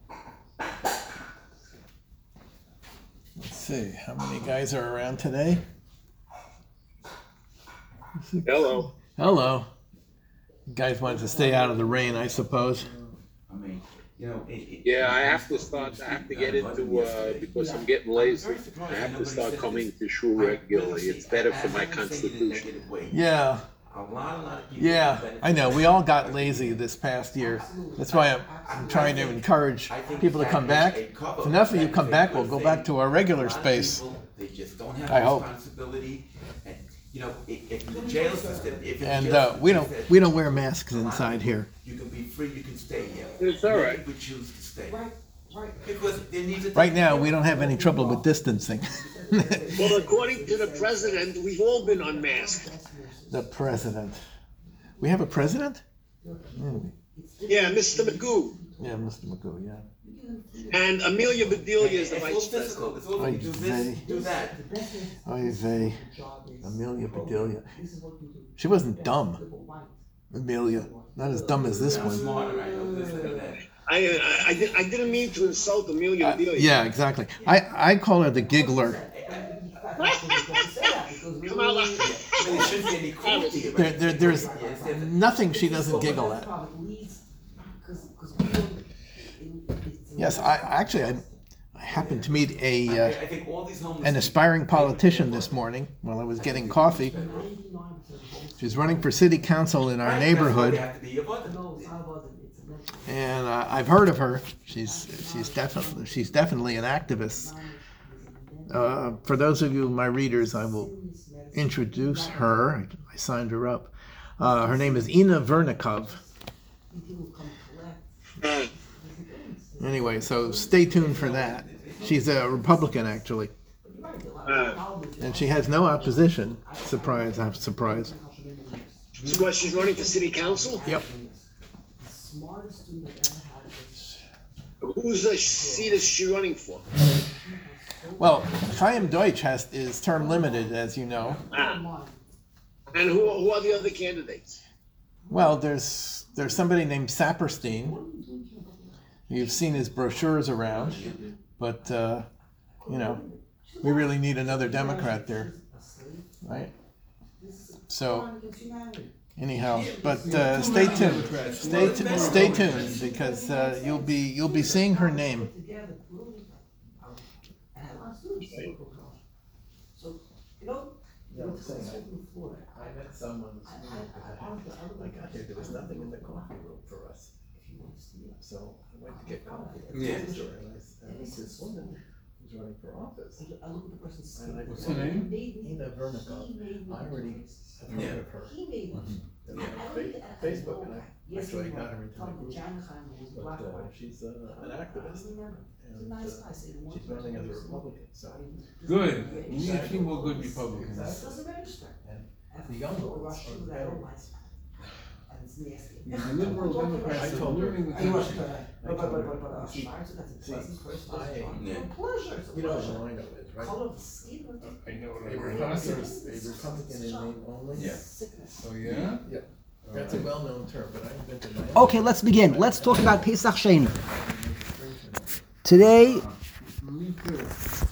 Let's see, how many guys are around today? Hello. Hello. You guys wanted to stay out of the rain, I suppose. I mean, you know, it, it, Yeah, I have to start. I have to get into uh, because I'm getting lazy. I have to start coming to shul regularly. It's better for my constitution. Yeah, A lot, a lot of people yeah, benefit I know. We all got lazy this past year. That's why I'm, I'm trying to encourage people to come back. If enough of you come back, we'll go back to our regular space. They just don't have I hope. responsibility. And, you know, if, if the jail system, if the And jail uh, we don't system we don't wear masks inside here. you can be free, you can stay here. It's all right. If we choose to stay. Because there needs a Right now, we don't have any trouble with distancing. Well, according to the president, we've all been unmasked. The president. We have a president? Yeah, Mister Magoo. Yeah, Mister Magoo, yeah. And Amelia Bedelia is the It's all vice physical. president. It's all Oy do this, vey. do that. Oy vey. Amelia Bedelia. She wasn't dumb. Amelia. Not as dumb as this I'm one. smarter, I know this and that. I, I, I, did, I didn't mean to insult Amelia Uh, Bedelia. yeah, exactly. I, I call her the giggler. Come out like I mean, there shouldn't be any cruelty about There, it. there, there's Yes, yes. nothing she doesn't giggle at. Yes, I actually I, I happened to meet a I, uh, I think all these homeless an aspiring politician this morning while I was getting coffee. She's running for city council in our Right, that's why neighborhood, they have to be abundant. and uh, I've heard of her. She's she's definitely she's definitely an activist. Uh, for those of you my readers, I will introduce her. I, I signed her up. Uh, her name is Ina Vernikov. Uh, Anyway, so stay tuned for that. She's a Republican, actually, uh, and she has no opposition. Surprise! I'm surprised. so what, she's running for city council? Yep. Whose uh, seat is she running for? Well, Chaim Deutsch has is term limited, as you know. Ah. And who, who are the other candidates? Well, there's there's somebody named Saperstein. You've seen his brochures around, but uh, you know, we really need another Democrat there, right? So, anyhow, but uh, stay tuned. Stay t- stay tuned because uh, you'll be you'll be seeing her name. I met someone this morning because I got here, there was nothing in the coffee room for us. So I went to get coffee at the Yeah. store and I s- and this woman who's running for office. And I What's said, her name? Ina Vernikov. I already have heard Yeah. of her. And on Fa- Facebook, and I actually got her into the group. But uh, she's uh, an activist. And uh, she's running as a Republican, so. Good. We need a few more good Republicans. The younger ones are better. The liberal Democrats I are told her. ruining the I told country. her. I told her. See, see, I, Yeah. you know what a rhino is, right? I know what They were Nasser is a Republican in name only. Yeah. Oh, yeah? Yeah, that's a well-known term, but I invented my own. Okay, let's begin. Let's talk about Pesach Sheni. Today, Me too.